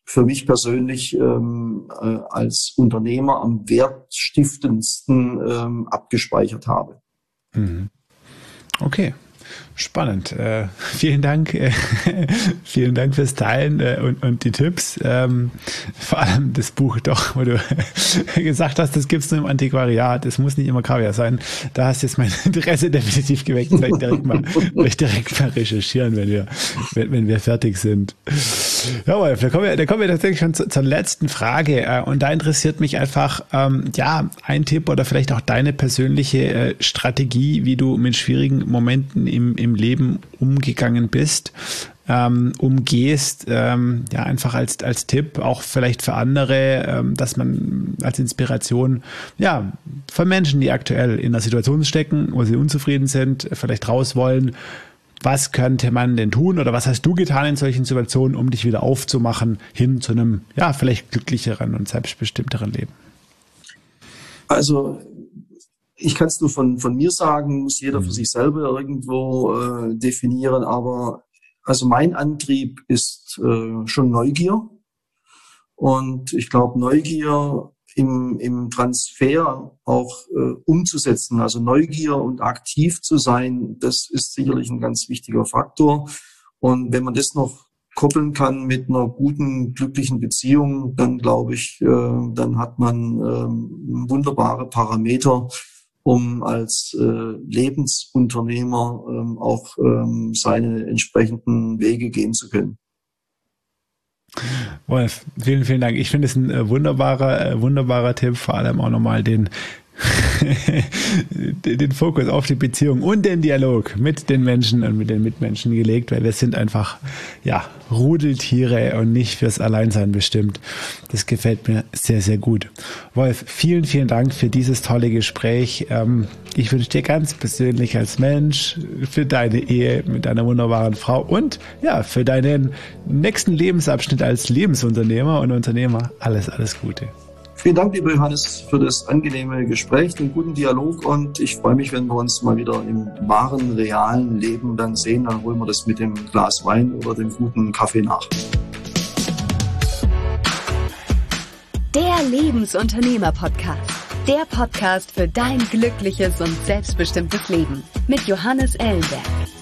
für mich persönlich ähm, äh, als Unternehmer am wertstiftendsten ähm, abgespeichert habe. Mhm. Okay. Spannend. Äh, vielen Dank, äh, vielen Dank fürs Teilen äh, und, und die Tipps. Ähm, vor allem das Buch doch, wo du gesagt hast, das gibt's nur im Antiquariat. Es muss nicht immer Kaviar sein. Da hast jetzt mein Interesse definitiv geweckt. Vielleicht direkt mal, vielleicht direkt mal recherchieren, wenn wir, wenn, wenn wir fertig sind. Jawohl, da kommen wir, da kommen wir tatsächlich schon zu, zur letzten Frage. Äh, und da interessiert mich einfach, ähm, ja, ein Tipp oder vielleicht auch deine persönliche äh, Strategie, wie du mit schwierigen Momenten im, im Leben umgegangen bist, ähm, umgehst, ähm, ja, einfach als, als Tipp, auch vielleicht für andere, ähm, dass man als Inspiration, ja, von Menschen, die aktuell in einer Situation stecken, wo sie unzufrieden sind, vielleicht raus wollen. Was könnte man denn tun oder was hast du getan in solchen Situationen, um dich wieder aufzumachen hin zu einem, ja, vielleicht glücklicheren und selbstbestimmteren Leben? Also, ich kann es nur von, von mir sagen, muss jeder für sich selber irgendwo äh, definieren, aber also mein Antrieb ist äh, schon Neugier. Und ich glaube, Neugier im, im Transfer auch äh, umzusetzen, also Neugier und aktiv zu sein, das ist sicherlich ein ganz wichtiger Faktor. Und wenn man das noch koppeln kann mit einer guten, glücklichen Beziehung, dann glaube ich, äh, dann hat man äh, wunderbare Parameter, um als äh, Lebensunternehmer ähm, auch ähm, seine entsprechenden Wege gehen zu können. Wolf, vielen, vielen Dank. Ich finde es ein äh, wunderbarer, äh, wunderbarer Tipp, vor allem auch nochmal den, den Fokus auf die Beziehung und den Dialog mit den Menschen und mit den Mitmenschen gelegt, weil wir sind einfach, ja, Rudeltiere und nicht fürs Alleinsein bestimmt. Das gefällt mir sehr, sehr gut. Wolf, vielen, vielen Dank für dieses tolle Gespräch. Ich wünsche dir ganz persönlich als Mensch, für deine Ehe mit deiner wunderbaren Frau und ja, für deinen nächsten Lebensabschnitt als Lebensunternehmer und Unternehmer alles, alles Gute. Vielen Dank, lieber Johannes, für das angenehme Gespräch, den guten Dialog und ich freue mich, wenn wir uns mal wieder im wahren, realen Leben dann sehen. Dann holen wir das mit dem Glas Wein oder dem guten Kaffee nach. Der Lebensunternehmer-Podcast. Der Podcast für dein glückliches und selbstbestimmtes Leben mit Johannes Ellenberg.